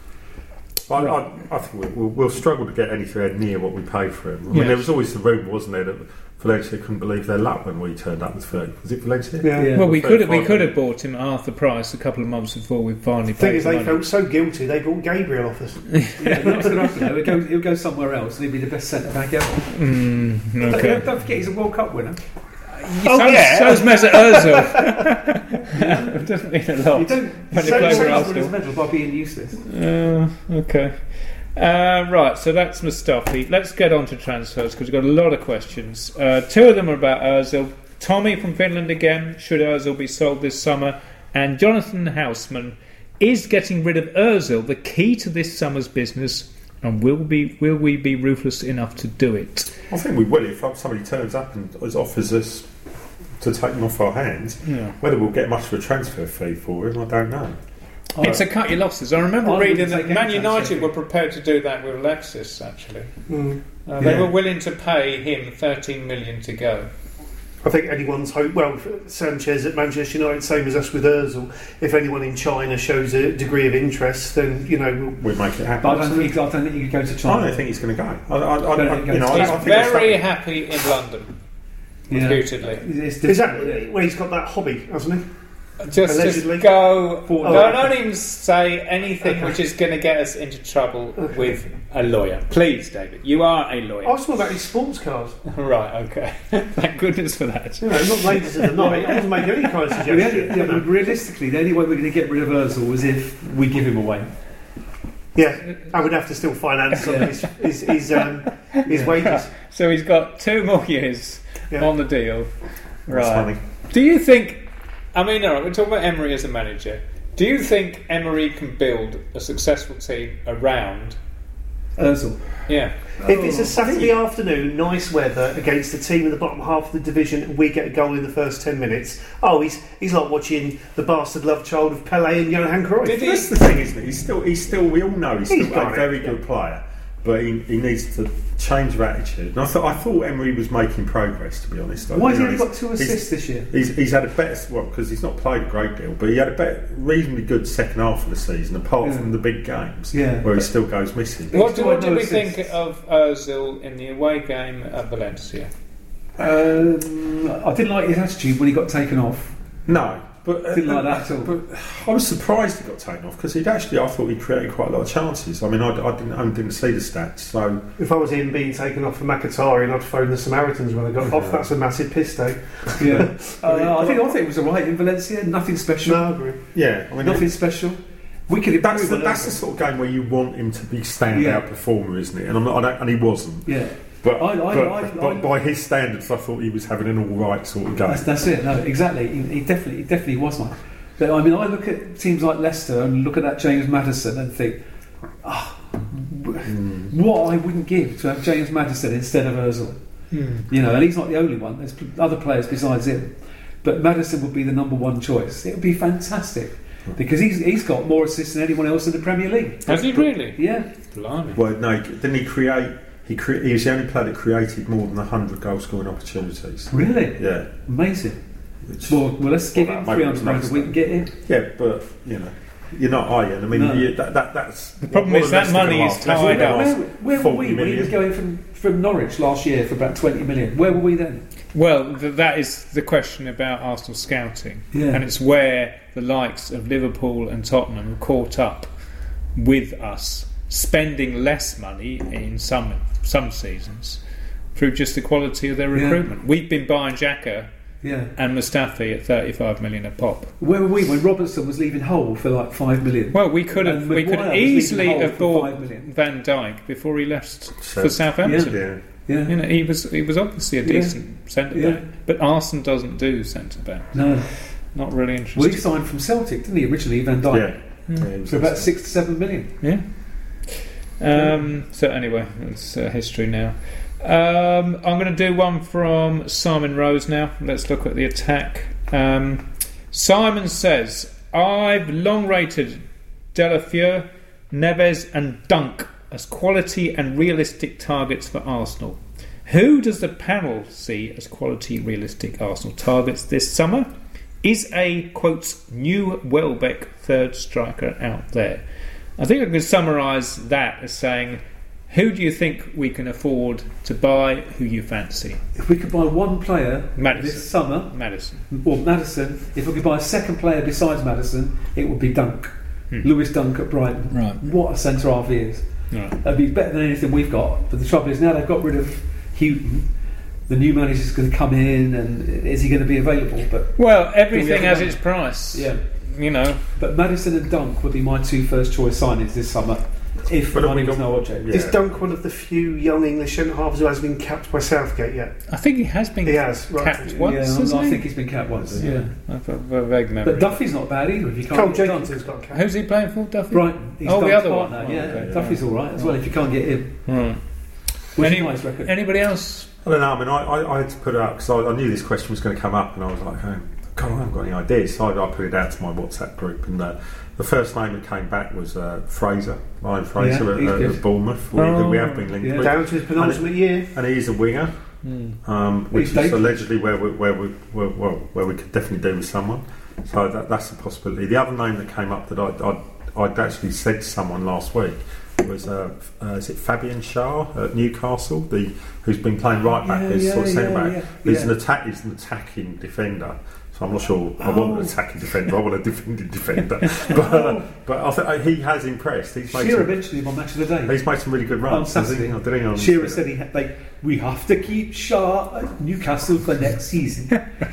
I, I, I think we'll, we'll, we'll struggle to get anything near what we paid for him. I mean, Yes. there was always the rumour, wasn't there, that Valencia couldn't believe their luck when we turned up with thirty. Was it Valencia? Yeah. Yeah. Well, we could have we thirty-five could have bought him at half the price a couple of months before we finally The thing paid is, the they money. felt so guilty they brought Gabriel off us. Yeah, that's going to happen. He'll go, he'll go somewhere else and he'll be the best centre back ever. Mm, Don't, okay. don't forget, he's a World Cup winner. Oh, so, yeah. So's Mesut Ozil. It doesn't mean a lot. You don't When so, you play so for he's won Arsenal. his medal by being useless. Uh, okay. Uh, right, so that's Mustafi. Let's get on to transfers because we've got a lot of questions. Uh, two of them are about Ozil. Tommy from Finland again. Should Ozil be sold this summer? And Jonathan Houseman. Is getting rid of Ozil the key to this summer's business? And will be will we be ruthless enough to do it? I think we will if somebody turns up and offers us to take him off our hands. Yeah. Whether we'll get much of a transfer fee for him, I don't know. It's a cut your losses. I remember I reading wouldn't that take any Man transfer United fee. were prepared to do that with Alexis, actually. Mm. Uh, they Yeah. were willing to pay him thirteen million to go. I think anyone's hope. Well, Sanchez at Manchester United, same as us with Ozil. If anyone in China shows a degree of interest, then you know. We'll, We'd make it happen. But I don't think I don't think you could go to I China. don't think he's going to go. I, I, I, Don't I, think he you know, goes. I, He's I think it's very stuck- happy in London, Yeah. reputedly. It's is different. that well? He's got that hobby, hasn't he? Just, Allegedly. just go. For- don't, Oh, don't even say anything Okay. which is going to get us into trouble Okay. with a lawyer. Please, David. You are a lawyer. I was talking about his sports cars. Right, okay. Thank goodness for that. You know, not ladies of the night. I wasn't making any kind of The suggestion. only- yeah, but realistically, the only way we're going to get rid of Ozil was if we give him away. Yeah, I would have to still finance some of his his his, um, his wages. So he's got two more years Yeah. on the deal. That's Right. funny. Do you think? I mean, all right, we're talking about Emery as a manager. Do you think Emery can build a successful team around? Ozil. Yeah. If it's a Saturday afternoon, nice weather against a team in the bottom half of the division, and we get a goal in the first ten minutes. Oh, he's he's like watching the bastard love child of Pele and Johan Cruyff. Did he- That's the thing, isn't it? He's still, he's still. We all know he's He's still got a it, very yeah. good player, but he, he needs to change of attitude. And I thought, I thought Emery was making progress. To be honest, Why has You he know, only got two he's- assists this year? He's, he's had a better, well, because he's not played a great deal, but he had a better, reasonably good second half of the season, apart Yeah. from the big games Yeah. where he still goes missing. What do, got what do no we assists. think of Ozil in the away game at Valencia? Um, I didn't like his attitude when he got taken off. No, but uh, Didn't like that at all. But I was surprised he got taken off because he'd actually, I thought he created quite a lot of chances. I mean, I, I didn't, I didn't see the stats, so If I was him being taken off for Mkhitaryan, I'd phone the Samaritans when I got off. Yeah. That's a massive piss take. Yeah, uh, I think I think it was alright in Valencia. Nothing special. No, I agree. yeah. I mean, Nothing special. We could that's the, improve on that's the Ozil. sort of game where you want him to be standout Yeah. performer, isn't it? And I'm not, I don't, and he wasn't. Yeah, But, I- I- but, I- but I- by his standards, I thought he was having an all right sort of game. that's, that's it. No, exactly. He, he definitely, he definitely was one. But I mean, I look at teams like Leicester and look at that James Maddison and think, ah, Mm. what I wouldn't give to have James Maddison instead of Ozil. Mm. You know, and he's not the only one. There's other players besides him. But Maddison would be the number one choice. It would be fantastic because he's he's got more assists than anyone else in the Premier League. Has he really? Yeah. Blimey. Well, no, didn't he create? He cre- he was the only player that created more than one hundred goal scoring opportunities. Really? Yeah. Amazing. Which, Well, well let's give Well, him that three might be hundred pounds a week and get him. yeah, but you know, you're not Iron. I mean, No. you, that, that that's The problem what is are that Leicester money gonna is ask? Leicester tied gonna up. Where, ask where were forty we? We million. were going from, from Norwich last year for about twenty million. Where were we then? Well, th- that is the question about Arsenal scouting, Yeah. and it's where the likes of Liverpool and Tottenham have caught up with us, spending less money in some some seasons through just the quality of their Yeah. recruitment. We've been buying Xhaka Yeah. and Mustafi at thirty-five million a pop. Where were we when Robertson was leaving Hull for like five million? Well, we could have And we could Maguire was easily leaving Hull have for bought five million. Van Dijk before he left So- for Southampton. Yeah. Yeah. You know, he was he was obviously a Yeah. decent centre Yeah. back, but Arsenal doesn't do centre back. No. Not really Well, he interesting. signed from Celtic, didn't he, originally, Van Dijk? Yeah. Mm. Yeah, he was For about excellent. six to seven million. Yeah. Um, so anyway, it's uh, history now. Um, I'm going to do one from Simon Rose now. Let's look at the attack. Um, Simon says, I've long rated Delafeu, Neves and Dunk as quality and realistic targets for Arsenal. Who does the panel see as quality, realistic Arsenal targets this summer? Is a, quotes, new Welbeck third striker out there? I think I could summarise that as saying, who do you think we can afford to buy, who you fancy? If we could buy one player Maddison. this summer, Maddison. or Maddison, if we could buy a second player besides Maddison, it would be Dunk. Hmm. Lewis Dunk at Brighton. Right. What a centre half he is. Right. That'd be better than anything we've got. But the trouble is now they've got rid of Houghton. The new manager's going to come in, and is he going to be available? But Well, everything Do we has have its price. yeah, You know. but Maddison and Dunk would be my two first choice signings this summer, if But have money we was got- no object. Yeah. Is Dunk one of the few young English centre halves who hasn't been capped by Southgate yet? I think he has been He has, right. capped once, yeah, hasn't I he? think he's been capped once. Yeah, I've got a vague memory. but Duffy's not bad either. If you can't Cole get Dunk. Jenkinson's got capped. Who's he playing for, Duffy? Brighton, he's Oh, the Dunk's other one. partner. Oh, Yeah, okay. Duffy's all right as well if you can't get him. Right. What's Any- your guys reckon? Anybody else? I don't know. I mean, I, I, I had to put it out because I, I knew this question was going to come up, and I was like, oh, God, I haven't got any ideas. So I, I put it out to my WhatsApp group, and uh, the first name that came back was uh, Fraser, Ryan Fraser Yeah, at, he's uh, good. at Bournemouth, we, Oh, we have been linked yeah. with. Down to his penultimate year. And he's a winger, Hmm. um, which He's is dangerous. allegedly where we, where we where, well, where we could definitely do with someone. So that, that's a possibility. The other name that came up that I'd, I'd, I'd actually said to someone last week was uh, uh, is it Fabian Schär at Newcastle, the who's been playing right back Yeah, as yeah, sort of centre yeah, back. yeah, He's yeah. an attack. He's an attacking defender. So I'm not sure. I want Oh. an attacking defender. I want a defending defender. but uh, but I think uh, he has impressed. He's made Shearer some, mentioned him on Match of the Day. he's made some really good On runs. hasn't he? Saturday. I don't know. Shearer said he had, like, we have to keep Shaw at Newcastle for next season.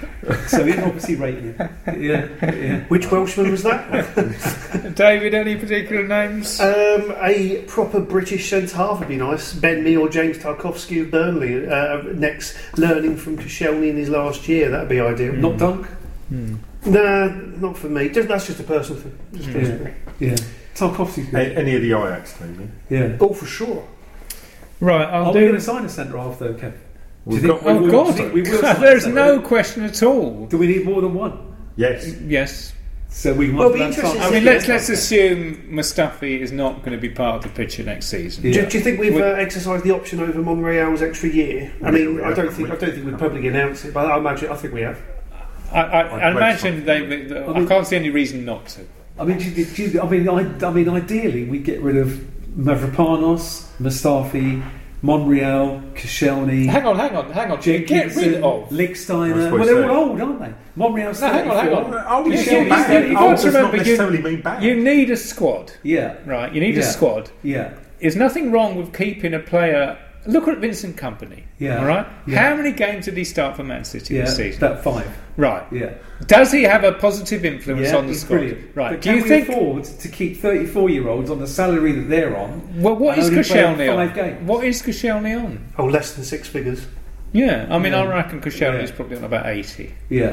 So he's obviously rating him. Yeah, yeah. Which Welshman was that? David, any particular names? Um, a proper British centre half would be nice. Ben Mee or James Tarkowski of Burnley. Uh, next, learning from Koscielny in his last year. That'd be ideal. Mm. Not Dunk. Hmm. Nah, not for me. Just, that's just a personal thing. Just Mm. personal. Yeah. Tarkovsky's A- good. any of the Ajax team. Yeah? Yeah. Oh, for sure. Right, I'll Are we do. going to sign a centre half though, Kev? Do you We've think got- we Oh will- God! do you think we will sign a There's centre no half? question at all. Do we need more than one? Yes. Yes. So we might Well, be plan interesting I to mean, see- let's let's assume Mustafi is not going to be part of the picture next season. Yeah. Do, do you think we've We- uh, exercised the option over Monreal's extra year? I Yeah, mean, we I have, don't haven't think we? I don't think we'd publicly announce it, but I imagine I think we have. I, I, I I'd imagine they. wait they- I I mean- can't see any reason not to. I mean, do you, do you, I mean, I, I mean, ideally, we get rid of Mavropanos, Mustafi, Monreal, Koscielny, Hang on, hang on, hang on. Get rid Jenkinson, of. I Lichtsteiner. suppose Well, they're so. all old, aren't they? Monreal's No, hang on, hang thirty-four. on. Oh, You you see, see, you- bad. you've Oh, got to does not remember, you- necessarily mean bad. You need a squad, Yeah, right? You need a Yeah. squad. yeah, There's nothing wrong with keeping a player. Look at Vincent Kompany. Yeah. All right. Yeah. How many games did he start for Man City yeah. this season? That five. Right. Yeah, Does he have a positive influence yeah, on the he's squad? brilliant. Right. But Do can you we think? afford to keep thirty-four-year-olds on the salary that they're on? Well, what and is only play Koscielny five on? games? What is Koscielny on? Oh, less than six figures. Yeah. I mean, Yeah. I reckon Koscielny is Yeah. probably on about eighty. Yeah,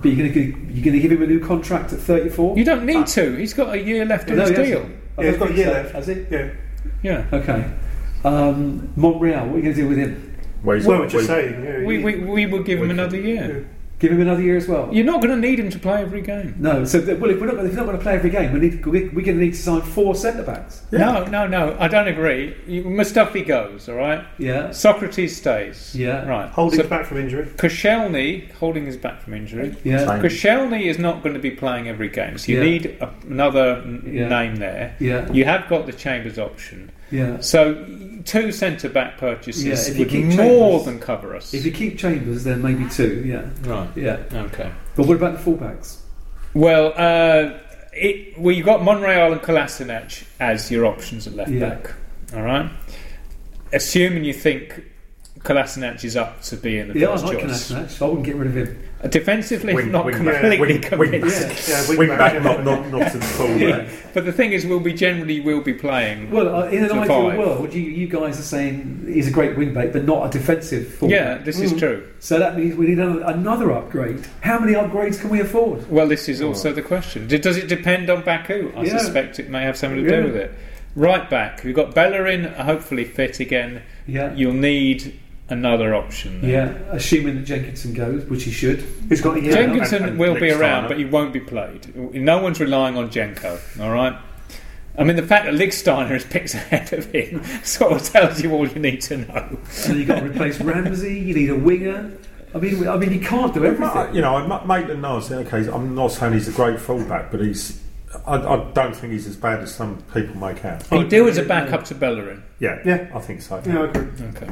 But you're going to you're going to give him a new contract at thirty-four. You don't need to. He's got a year left on No, his he deal. hasn't. Yeah, he's got a year so. left. Has he? Yeah. Yeah. Okay. Um, Montreal, what are you going to do with him? Well, he's Well, got- we're just we- saying. Yeah, We, he- we, we will give him We another can- year. Give him another year as well. You're not going to need him to play every game. No. So th- well, if we're not, if we're not going to play every game, we need we, we're going to need to sign four centre backs. No, no, no. I don't agree. You, Mustafi goes, all right? Yeah. Socrates stays. Yeah. Right. holding So back from injury. Koscielny, holding his back from injury. Yeah. Same. Koscielny is not going to be playing every game, so you Yeah. need a, another n- Yeah. name there. Yeah. You have got the Chambers option. Yeah. So two centre back purchases Yeah, if you would keep more Chambers- than cover us. If you keep Chambers, then maybe two. Yeah. Right. Yeah. Okay. But what about the fullbacks? Well, uh, it, well, you've got Monreal and Kolasinac as your options at left Yeah. back. All right. Assuming you think Kolasinac is up to being the Yeah, I first like choice. Kolasinac. I wouldn't get rid of him. Uh, Defensively, Wing- not wing- completely yeah, wing- convinced. wing- Yeah, wing Wing back, back, yeah. not not not to the full. Yeah. But the thing is, we'll be generally will be playing. Well, uh, in an For ideal five. world, you, you guys are saying he's a great wing back, but not a defensive fullback. Yeah, this is Mm. true. So that means we need another, another upgrade. How many upgrades can we afford? Well, this is also the question. D- Does it depend on Baku? I Yeah. suspect it may have something to Yeah. do with it. Right back, we've got Bellerin, hopefully fit again. Yeah. You'll need another option there. Yeah, assuming that Jenkinson goes, which he should. He's got a year. Jenkinson and- and will be Nick around, Steiner. but he won't be played. No one's relying on Jenko, all right? I mean, the fact that Ligsteiner is picked ahead of him sort of tells you all you need to know. And you've got to replace Ramsey. You need a winger. I mean, I mean, you can't do everything. You know, I Maitland Niles. Okay, I'm not saying he's a great fullback, but he's. I, I don't think he's as bad as some people make out. He do as a backup to Bellerin. Yeah, Yeah. I think so. Yeah, I agree.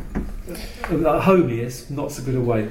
Okay. At home, he is not so good away.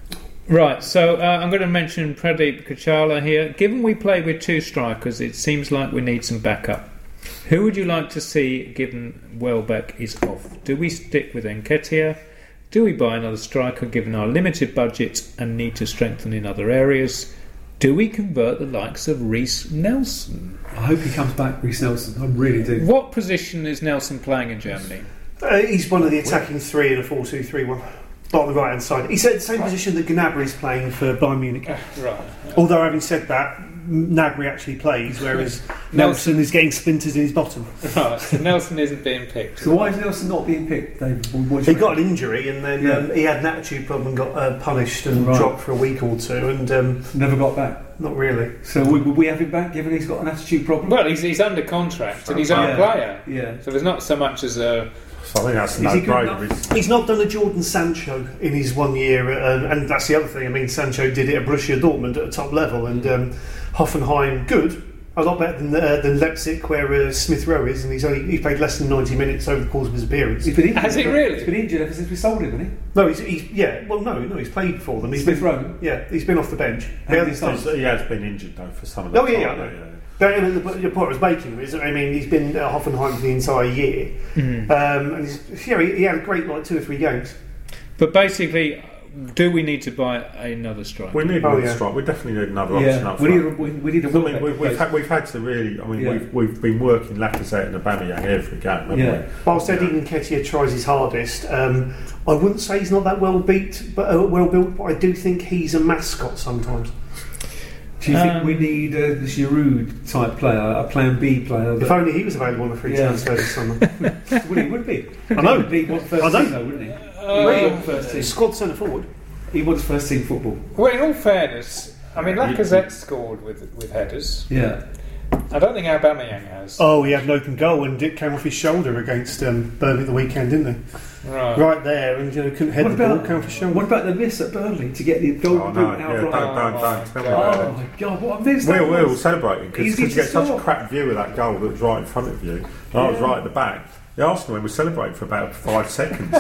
Right, so uh, I'm going to mention Pradeep Kachala here. Given we play with two strikers, it seems like we need some backup. Who would you like to see given Welbeck is off? Do we stick with Nketiah? Do we buy another striker given our limited budget and need to strengthen in other areas? Do we convert the likes of Reece Nelson? I hope he comes back, Reece Nelson. I really do. What position is Nelson playing in Germany? Uh, he's one of the attacking three in a four two three one. On the right hand side. He's at the same position that Gnabry is playing for Bayern Munich. Right. Although, having said that, Gnabry actually plays, whereas Nelson is getting splinters in his bottom. Right, so Nelson isn't being picked. So why is Nelson not being picked, David? What do He you got an injury and then Yeah. um, he had an attitude problem and got uh, punished and Right. dropped for a week or two, and um, never got back? not really. So would would we have him back, given he's got an attitude problem? Well, he's, he's under contract and he's our Yeah. player. Yeah. So there's not so much as a... So I think that's Is no he good brainer. enough? He's not done a Jordan Sancho in his one year, uh, and that's the other thing. I mean, Sancho did it at Borussia Dortmund at a top level, and um, Hoffenheim, good. A lot better than, uh, than Leipzig, where uh, Smith Rowe is, and he's only he played less than ninety minutes over the course of his appearance. He's been injured. Has he really? He's been injured ever since we sold him, hasn't he? No, he's, he's yeah. Well, no, no, he's played for them. He's Smith been, Rowe. yeah, he's been off the bench. How many He hasn't- times? He has been injured though for some of the Oh, yeah, time. yeah, I know. But uh, the, the point I was making is, I mean, he's been at Hoffenheim for the entire year, Mm-hmm. um, and he's, you know, he, he had a great like two or three games. But basically, do we need to buy another striker? We need Oh, another yeah. strike. We definitely need another option Yeah. up We front. need, a, we, we need a I mean, Welbeck we've, we've, replacement. had, we've had to really. I mean, Yeah. we've, we've been working Lacazette and Aubameyang every game, haven't Yeah. Whilst Eddie Nketiah tries his hardest, um, I wouldn't say he's not that well beat, but uh, well built. But I do think he's a mascot sometimes. Do you think Um, we need a Giroud type player, a Plan B player? If That, only he was available on a free Yeah. transfer this summer. well, he would be. I know. He wants first I know. team, though, wouldn't he? He Uh, wants first team. Squad centre forward. He wants first team football. Well, in all fairness, I mean, Yeah, you- Lacazette scored with with headers. Yeah. I don't think Aubameyang has. Oh, he had an open goal and it came off his shoulder against um, Burnley at the weekend, didn't he? Right. Right there, and you know, couldn't head What the ball, about, came off his shoulder. what about the miss at Burnley to get the Oh, golden no, boot yeah, outright? don't, don't, don't. Tell me Oh, about Oh it. my god, what a miss We're, that we're all was. celebrating because Easy you to get such a stop. crap view of that goal that was right in front of you. And I was Yeah. right at the back. The Arsenal end was celebrating for about five seconds.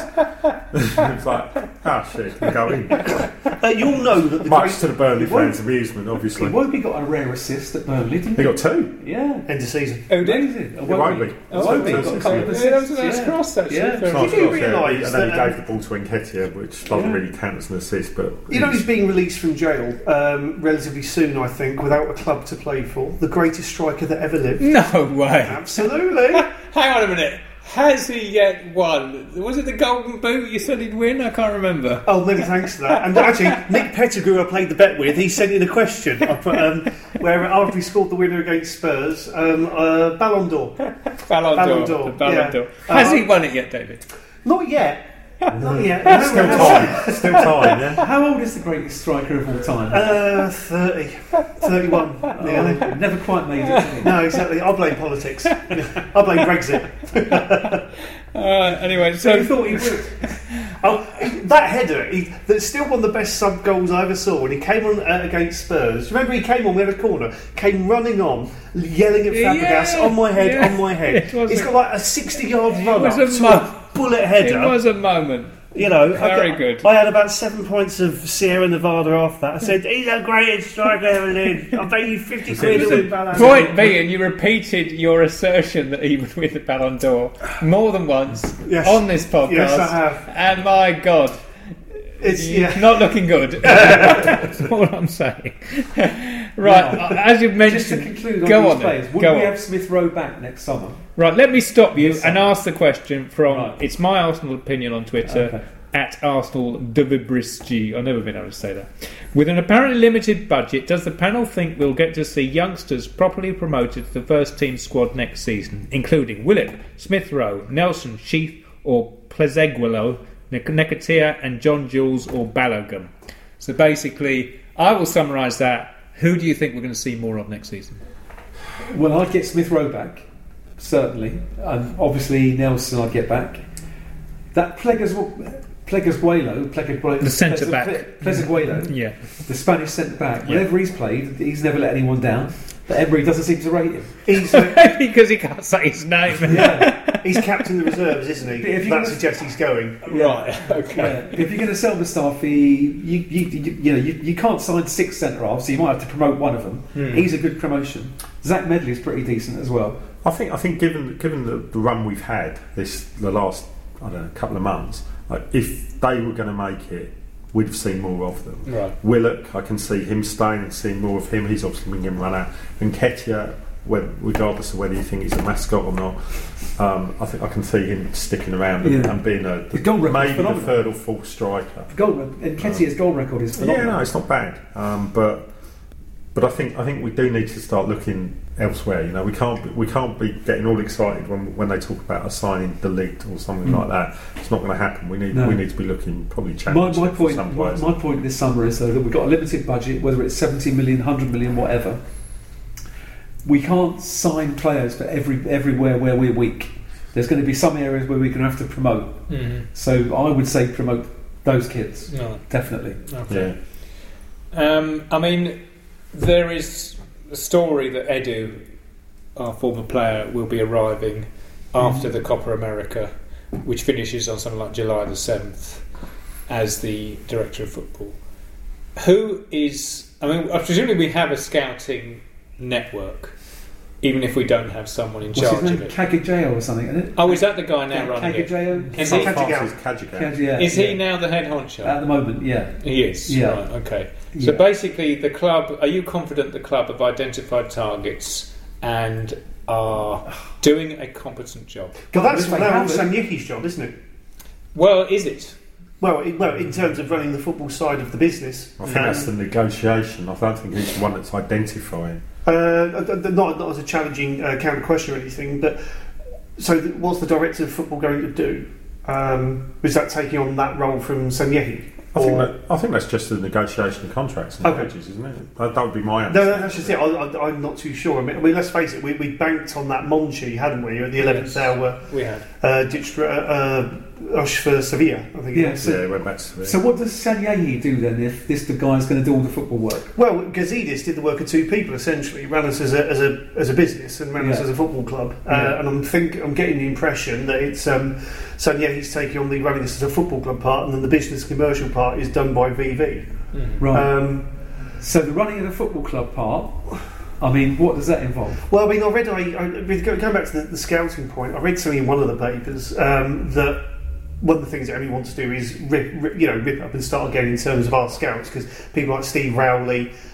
It was like, ah, shit, can go in. Uh, you'll know that the Much great to the Burnley It won't- fans' amusement, obviously. Iwobi got a rare assist at Burnley, didn't He he? got two. Yeah. end of season. Who did? Amazing. Iwobi. Iwobi. Oh, Iwobi yeah. got a couple of Yeah, Yeah, that was a assists. nice yeah. cross, actually. Yeah. Fair Nice Did you cross, yeah. realise And then he that, um, gave the ball to Nketiah, which doesn't Yeah. really count as an assist, but You know he's being released from jail um, relatively soon, I think, without a club to play for. The greatest striker that ever lived. No way. Absolutely. Hang on a minute. Has he yet won? Was it the Golden Boot you said he'd win? I can't remember. Oh, many thanks for that. And actually, Nick Pettigrew, I played the bet with, he sent in a question I put, um, where after he scored the winner against Spurs, um, uh, Ballon d'Or. Ballon, Ballon d'Or. d'Or, Ballon yeah. d'Or. Has Uh, he won it yet, David? Not yet. Not yet. Still time. Still time, yeah. How old is the greatest striker of all time? Uh, thirty. thirty-one. Oh, Yeah. never quite made it. did he? No, exactly. I blame politics. I blame Brexit. Uh, anyway, So so you thought he would? Oh, that header, he, that's still one of the best sub goals I ever saw when he came on uh, against Spurs. Remember, he came on, we had a corner, came running on, yelling at Fabregas, Yeah, on my head, yeah. on my head. It was He's a- got like a sixty yard run was up a to mo- a bullet header. it was a moment. You know, I Very got- good. I had about seven points of Sierra Nevada after that. I said, he's the greatest striker ever lived. I'll bet you fifty quid to win Ballon d'Or. Point being, you repeated your assertion that he would win the Ballon d'Or more than once Yes. on this podcast. Yes, I have. And my God, It's, you're yeah. not looking good. That's all I'm saying. Right, Now, uh, as you've Just to mentioned, conclude on go these on, players, then. would Go we on. have Smith Rowe back next summer? Right, let me stop you Yes, and sir. ask the question from Right. it's my Arsenal opinion on Twitter. Okay. At Arsenal Dvibrisky. I've never been able to say that. With an apparently limited budget, does the panel think we'll get to see youngsters properly promoted to the first team squad next season, including Willett, Smith Rowe, Nelson, Sheath, or Plezeguelo, Nekatia, and John Jules or Balogun? So basically, I will summarise that. Who do you think we're going to see more of next season? Well, I'd get Smith Rowe back, certainly. And obviously, Nelson I'd get back. That Plegas, Plegazuelo, Plegazuelo, The centre back. Plegazuelo, Yeah. the Spanish centre back. Yeah. Whenever he's played, he's never let anyone down. But Emery doesn't seem to rate him. He's, uh, Because he can't say his name. Yeah, he's captain of the reserves, isn't he? If you That can- suggests he's going. Right, okay. yeah. If you're going to sell Mustafi, you you, you, you know you, you can't sign six centre halves, so you might have to promote one of them. Hmm. He's a good promotion. Zach Medley's pretty decent as well. I think I think given given the, the run we've had this the last I don't know couple of months, like if they were going to make it, we'd have seen more of them. Right. Willock, I can see him staying and seeing more of him. He's obviously been getting run out. And Ketia, whether, regardless of whether you think he's a mascot or not, um, I think I can see him sticking around and, Yeah. and being a His goal record's maybe the phenomenal. third or fourth striker. Goal and Ketia's goal record is Yeah, phenomenal. no, it's not bad. Um, but but I think I think we do need to start looking elsewhere. You know, we can't be, we can't be getting all excited when when they talk about us signing the league or something Mm. like that. It's not going to happen. We need No. we need to be looking probably My, championship my for point, some my, players. my point this summer is though that we've got a limited budget, whether it's seventy million, one hundred million, whatever. We can't sign players for every everywhere where we're weak. There's going to be some areas where we're going to have to promote. Mm-hmm. So I would say promote those kids, No. definitely. Okay. Yeah. Um, I mean, there is a story that Edu, our former player, will be arriving after the Copa America, which finishes on something like July the seventh, as the director of football. Who is? I mean, presumably we have a scouting network, even if we don't have someone in What's charge his of name? it. Kagajeo or something, isn't it? Oh, is that the guy now running it? Kagajeo? Is Some he- parts is Kajigan. Kagajeo, Is he yeah. now the head honcho? At the moment, yeah. He is. Yeah. Right, okay. So Yeah. basically, the club. Are you confident the club have identified targets and are doing a competent job? Well, that's If they now haven't- Sanyiki's job, isn't it? Well, is it? Well, it, well, in terms of running the football side of the business. I think that's the negotiation. I don't think he's the one that's identifying. Uh, not, not as a challenging uh, counter question or anything, but so th- what's the director of football going to do? Um, is that taking on that role from Sanyehi? I think Or- that I think that's just the negotiation of contracts and Okay. wages, isn't it? That, that would be my No, answer. no, that's just it. I, I, I'm not too sure. I mean, I mean, let's face it, we, we banked on that Monchi, hadn't we, at the eleventh Yes. hour, We had. uh, ditched uh, uh, Ush for Sevilla, I think. it Yeah, was. so- yeah, went back to the, So what does Sanyehi do then if this the guy's going to do all the football work? Well, Gazidis did the work of two people essentially. Ran us as a as a as a business and ran us Yeah. as a football club. Uh, Yeah. and I'm think I'm getting the impression that it's um, so yeah, he's taking on the running this as a football club part, and then the business commercial part is done by V V. Right. Um, so the running of the football club part, I mean, what does that involve? well, I mean, I read I, I with- going back to the, the scouting point. I read something in one of the papers um, that. One of the things that everyone wants to do is rip, rip, you know, rip up and start again in terms of our scouts, because people like Steve Rowley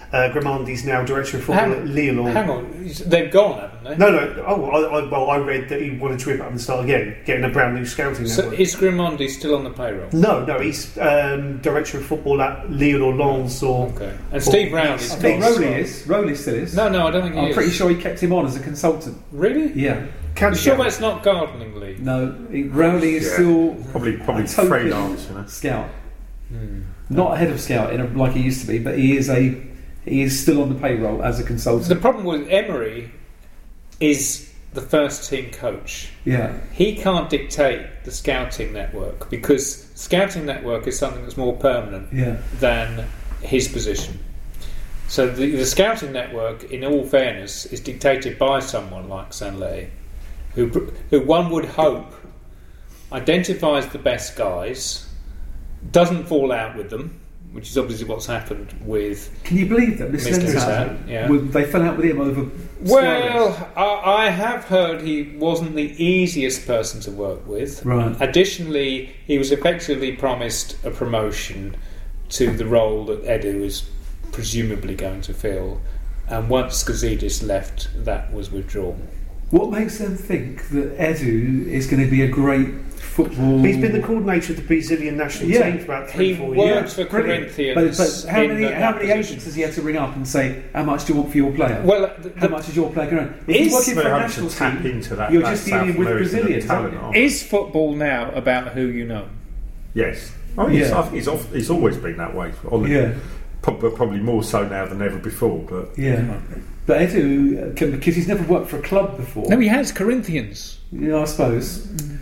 Uh, Grimaldi's now director of football Hang- at Lille. Hang on, they've gone, haven't they? No, no. Oh, I, I, well, I read that he wanted to rip up and start again, getting a brand new scouting So network. is Grimaldi still on the payroll? No, no, he's um, director of football at Lille or Lens or. Okay. And Steve Brown is I think gone. Rowley is. Rowley still is. No, no, I don't think he I'm is. pretty sure he kept him on as a consultant. Really? Yeah. You sure that's not gardening league? No, he- Rowley is Yeah. still Probably, probably a token freelance, you know. scout. Hmm. Not a head of scout in a, like he used to be, but he is a he is still on the payroll as a The consultant. problem with Emery is the first team coach. Yeah, He can't dictate the scouting network because scouting network is something that's more permanent yeah, than his position. So the, the scouting network, in all fairness, is dictated by someone like Sanley, who, who one would hope identifies the best guys, doesn't fall out with them, which is obviously what's happened with. Can you believe that Mister Mister Lenzat, Lenzat, yeah. well, they fell out with him over? Well, I, I have heard he wasn't the easiest person to work with. Right. Additionally, he was effectively promised a promotion to the role that Edu is presumably going to fill, and once Gazidis left, that was withdrawn. What makes them think that Edu is going to be a great football? He's been the coordinator of the Brazilian national Yeah. team for about three, He four worked years. for Brilliant. Corinthians. But, but how in many that how many position. agents has he had to ring up and say how much do you want for your player? Well, the, how the, much is your player going? If Is- you're working for They're a having to national tap team, into that. you're that just South dealing with American Brazilians, talent, aren't aren't is football now about who you know? Yes. Oh, he's, Yeah. I think he's, off, he's always been that way. On the, yeah, prob- Probably more so now than ever before. But yeah. But Edu, uh, can, because he's never worked for a club before. No, he has Corinthians. Yeah, I suppose.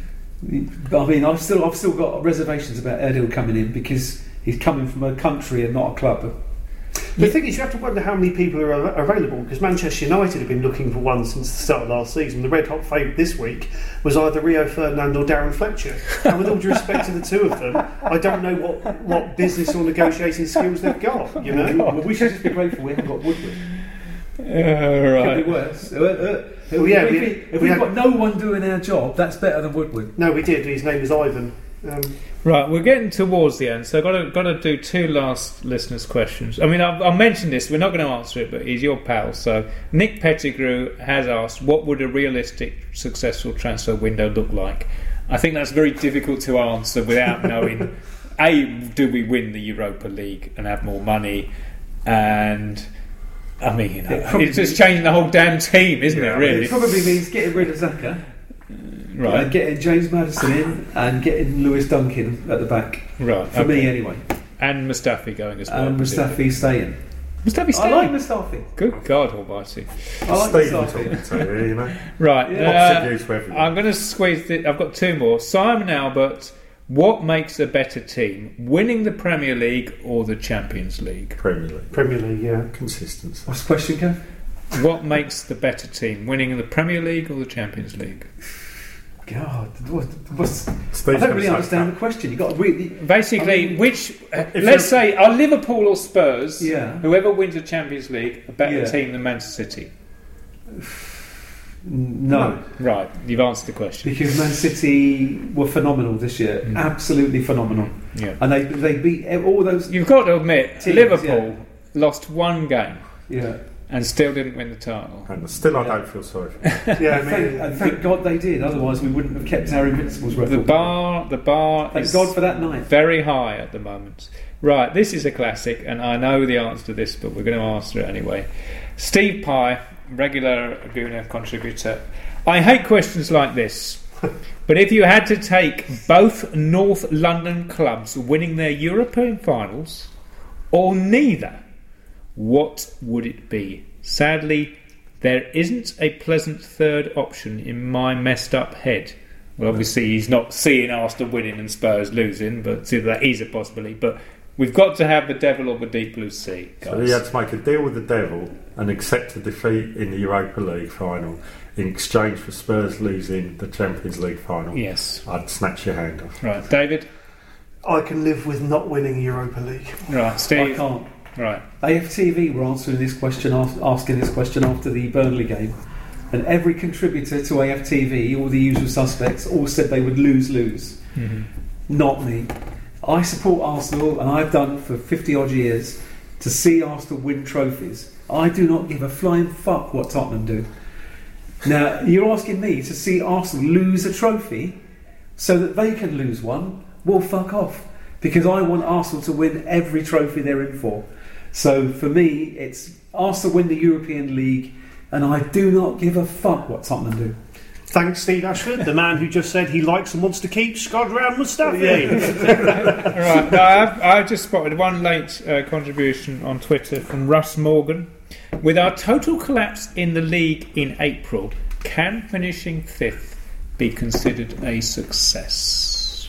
I mean, I've still I've still got reservations about Edu coming in because he's coming from a country and not a club. The thing is, you have to wonder how many people are av- available because Manchester United have been looking for one since the start of last season. The red hot favourite this week was either Rio Ferdinand or Darren Fletcher. And with all due respect to the two of them, I don't know what, what business or negotiating skills they've got. You know, Well, we should just be grateful we haven't got Woodward. Uh, Could be worse. Uh, uh, Well, yeah, if we- we, if we we've had- got no one doing our job, that's better than Woodward. no, we did. His name was Ivan. Um, Right, we're getting towards the end, so I've got to, got to do two last listeners' questions. I mean, I'll, I'll mention this, we're not going to answer it, but he's your pal. So, Nick Pettigrew has asked, what would a realistic, successful transfer window look like? I think that's very difficult to answer without knowing, A, do we win the Europa League and have more money? And, I mean, you know, It probably- it's just changing the whole damn team, isn't Yeah. it, really? It probably means getting rid of Xhaka, Right, and getting James Maddison in, and getting Lewis Duncan at the back. right. For okay. me, anyway. And Mustafi going as well. And Mustafi staying. Mustafi I staying? like Mustafi. Good God almighty. I like Stephen Mustafi. talking to you, you know. Right, Yeah. uh, Opposite views for everyone. I'm going to squeeze it. I've got two more. Simon Albert, what makes a better team? Winning the Premier League or the Champions League? Premier League. Premier League, yeah. Consistency. What's the question, Kev? What makes the better team? Winning the Premier League or the Champions League? God, what, what's, I Steve's don't gonna really say understand that. the question. You got to really. Basically, I mean, which uh, if let's you're- say are Liverpool or Spurs, Yeah. whoever wins the Champions League, a better Yeah. team than Manchester City? No, Right, you've answered the question. because Man City were phenomenal this year. Mm. Absolutely phenomenal. Yeah, And they they beat all those. you've got to admit, Teams, Liverpool lost one game Yeah. and still didn't win the title. And still, I Yeah. don't feel sorry for him. Yeah, I And thank, mean, and thank God they did. Otherwise, we wouldn't have kept our Invincibles record. The bar, the bar Thank is God for that night. very high at the moment. Right, this is a classic, and I know the answer to this, but we're going to answer it anyway. Steve Pye, regular Guna contributor. I hate questions like this, but if you had to take both North London clubs winning their European finals, or neither, what would it be? Sadly, there isn't a pleasant third option in my messed up head. Well, obviously, he's not seeing Arsenal winning and Spurs losing, but see, that is a possibility. But we've got to have the devil or the deep blue sea, guys. So he had to make a deal with the devil and accept a defeat in the Europa League final in exchange for Spurs losing the Champions League final. Yes. I'd snatch your hand off. Right, David. I can live with not winning Europa League. Right, I Steve. can't. Right. A F T V were answering this question, af- asking this question after the Burnley game, and every contributor to A F T V, all the usual suspects, all said they would lose, lose. Mm-hmm. Not me. I support Arsenal, and I've done for fifty odd years to see Arsenal win trophies. I do not give a flying fuck what Tottenham do. Now, you're asking me to see Arsenal lose a trophy so that they can lose one? Well, fuck off. Because I want Arsenal to win every trophy they're in for. So for me, it's Arsenal win the European League, and I do not give a fuck what Tottenham do. Thanks, Steve Ashford, the man who just said he likes and wants to keep Shkodran Mustafi. Right, now I've, I've just spotted one late uh, contribution on Twitter from Russ Morgan. With our total collapse in the league in April, can finishing fifth be considered a success?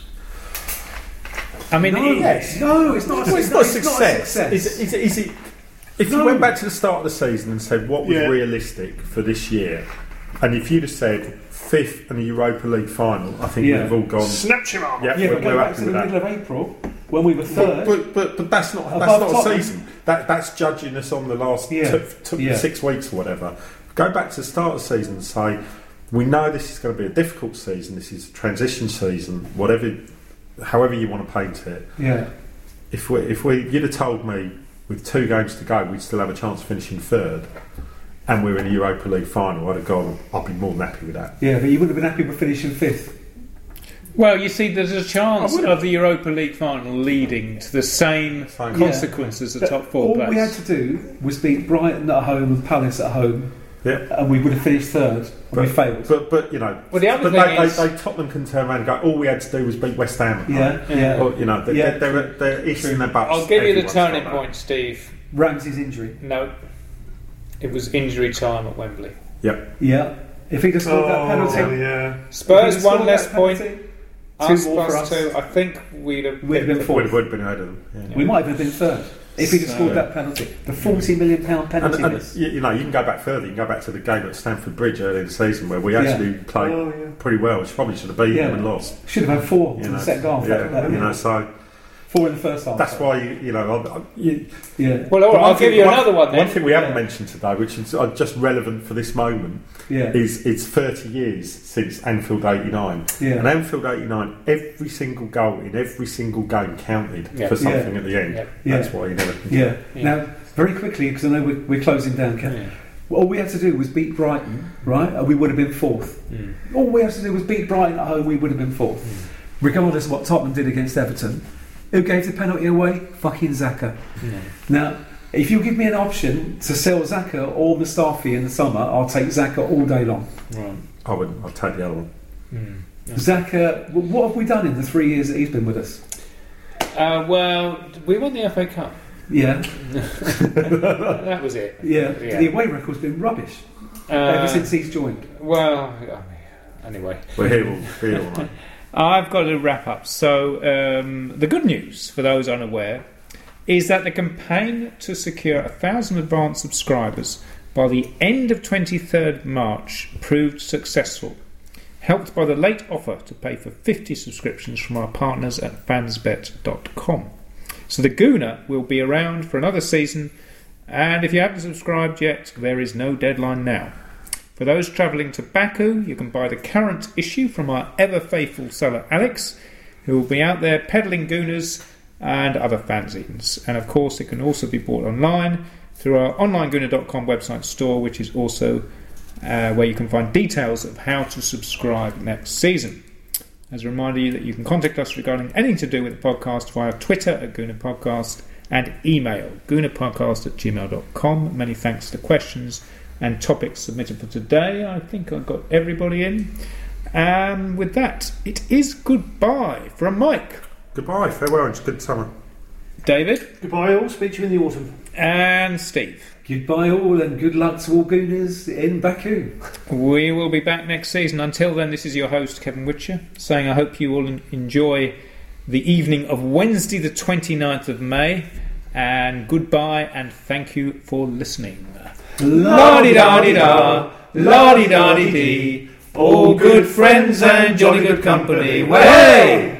I mean, No, it- yes. no it's not. Well, a, it's not a it's success. Not a success. Is, it, is, it, is it? If No. you went back to the start of the season and said what was Yeah. realistic for this year, and if you'd have said fifth in the Europa League final, I think Yeah. we'd have all gone. Snatch him off. Yeah, Yeah, we're, but go we're back happy to with the that. middle of April when we were third. But, but, but that's not that's Above not a Tottenham. season. That that's judging us on the last Yeah. t- t- Yeah. six weeks or whatever. Go back to the start of the season and say we know this is going to be a difficult season. This is a transition season. Whatever, however you want to paint it. yeah, If we if we you'd have told me with two games to go we'd still have a chance of finishing third, and we're in a Europa League final, I'd have gone. I'd be more than happy with that. yeah, but you wouldn't have been happy with finishing fifth. well, you see, there's a chance I would've- of the Europa League final leading to the same Same. consequences as the top four All place. we had to do was beat Brighton at home and Palace at home, Yeah. and we would have finished third, and we But- failed. But but you know, Well, the other but thing they, is- they, they Tottenham can turn around and go. All we had to do was beat West Ham. at home." yeah, yeah. Or, you know, they're, Yeah. they're, they're, they're eating their butts. I'll give you the Everyone's turning got that. point, Steve. Ramsey's injury. No, it was injury time at Wembley. Yep. Yeah. If he'd have scored that Oh, penalty, yeah. Spurs if he'd have one scored less that point. penalty, Us two more for plus us. two. I think we'd have. We'd have been Would fourth. have, would have been ahead of them. Yeah. We might have been third if he'd have So- scored that penalty. The forty million pound And, penalty and miss. you, you know, you can go back further. You can go back to the game at Stamford Bridge early in the season where we Yeah. actually played Oh, yeah. pretty well. Which probably should have beaten Yeah. them and lost. Should have had four You in know, the second half. yeah, that, you know, so four in the first half. that's why you, you know. I, I, you, Yeah, Well, all the right, one I'll thing- give you another one then. One thing we haven't Yeah. mentioned today, which is uh, just relevant for this moment, yeah, is it's thirty years since Anfield eighty-nine. yeah. And Anfield eighty-nine, every single goal in every single game counted Yeah. for something Yeah. at the end. Yeah. That's Yeah. why you never can Yeah. Yeah. Now, very quickly, because I know we're, we're closing down, Ken. Yeah. All we had to do was beat Brighton, right? And we would have been fourth. Mm. All we had to do was beat Brighton at home, we would have been fourth. Mm. Regardless of what Tottenham did against Everton. Who gave the penalty away? Fucking Xhaka. No. Now, if you give me an option to sell Xhaka or Mustafi in the summer, I'll take Xhaka all day long. Right. I would. I'd take the other one. Mm. Yeah. Xhaka, w- what have we done in the three years that he's been with us? Uh, well, we won the F A Cup. Yeah, That was it. yeah. Yeah. The away record's been rubbish Uh, ever since he's joined. Well, I mean, anyway. We're here all, here all night. I've got to wrap up. So, um, the good news for those unaware is that the campaign to secure a thousand advanced subscribers by the end of twenty-third March proved successful, helped by the late offer to pay for fifty subscriptions from our partners at fansbet dot com. So the Gooner will be around for another season, and if you haven't subscribed yet, there is no deadline now. For those travelling to Baku, you can buy the current issue from our ever-faithful seller Alex, who will be out there peddling Gooners and other fanzines. And of course, it can also be bought online through our online gooner dot com website store, which is also uh, where you can find details of how to subscribe next season. As a reminder that you can contact us regarding anything to do with the podcast via Twitter at Gooner Podcast and email goonerpodcast at gmail dot com. Many thanks for the questions and topics submitted for today. I think I got everybody in. And with that, it is goodbye from Mike, Goodbye. Farewell. It's a good summer. David, Goodbye, all. Speak to you in the autumn. and Steve. Goodbye all, and good luck to all Gooners in Baku. We will be back next season. Until then, this is your host, Kevin Witcher, saying I hope you all enjoy the evening of Wednesday the twenty-ninth of May, and goodbye and thank you for listening. La-di-da-di-da, la-di-da-di-dee, all good friends and jolly good company. Way!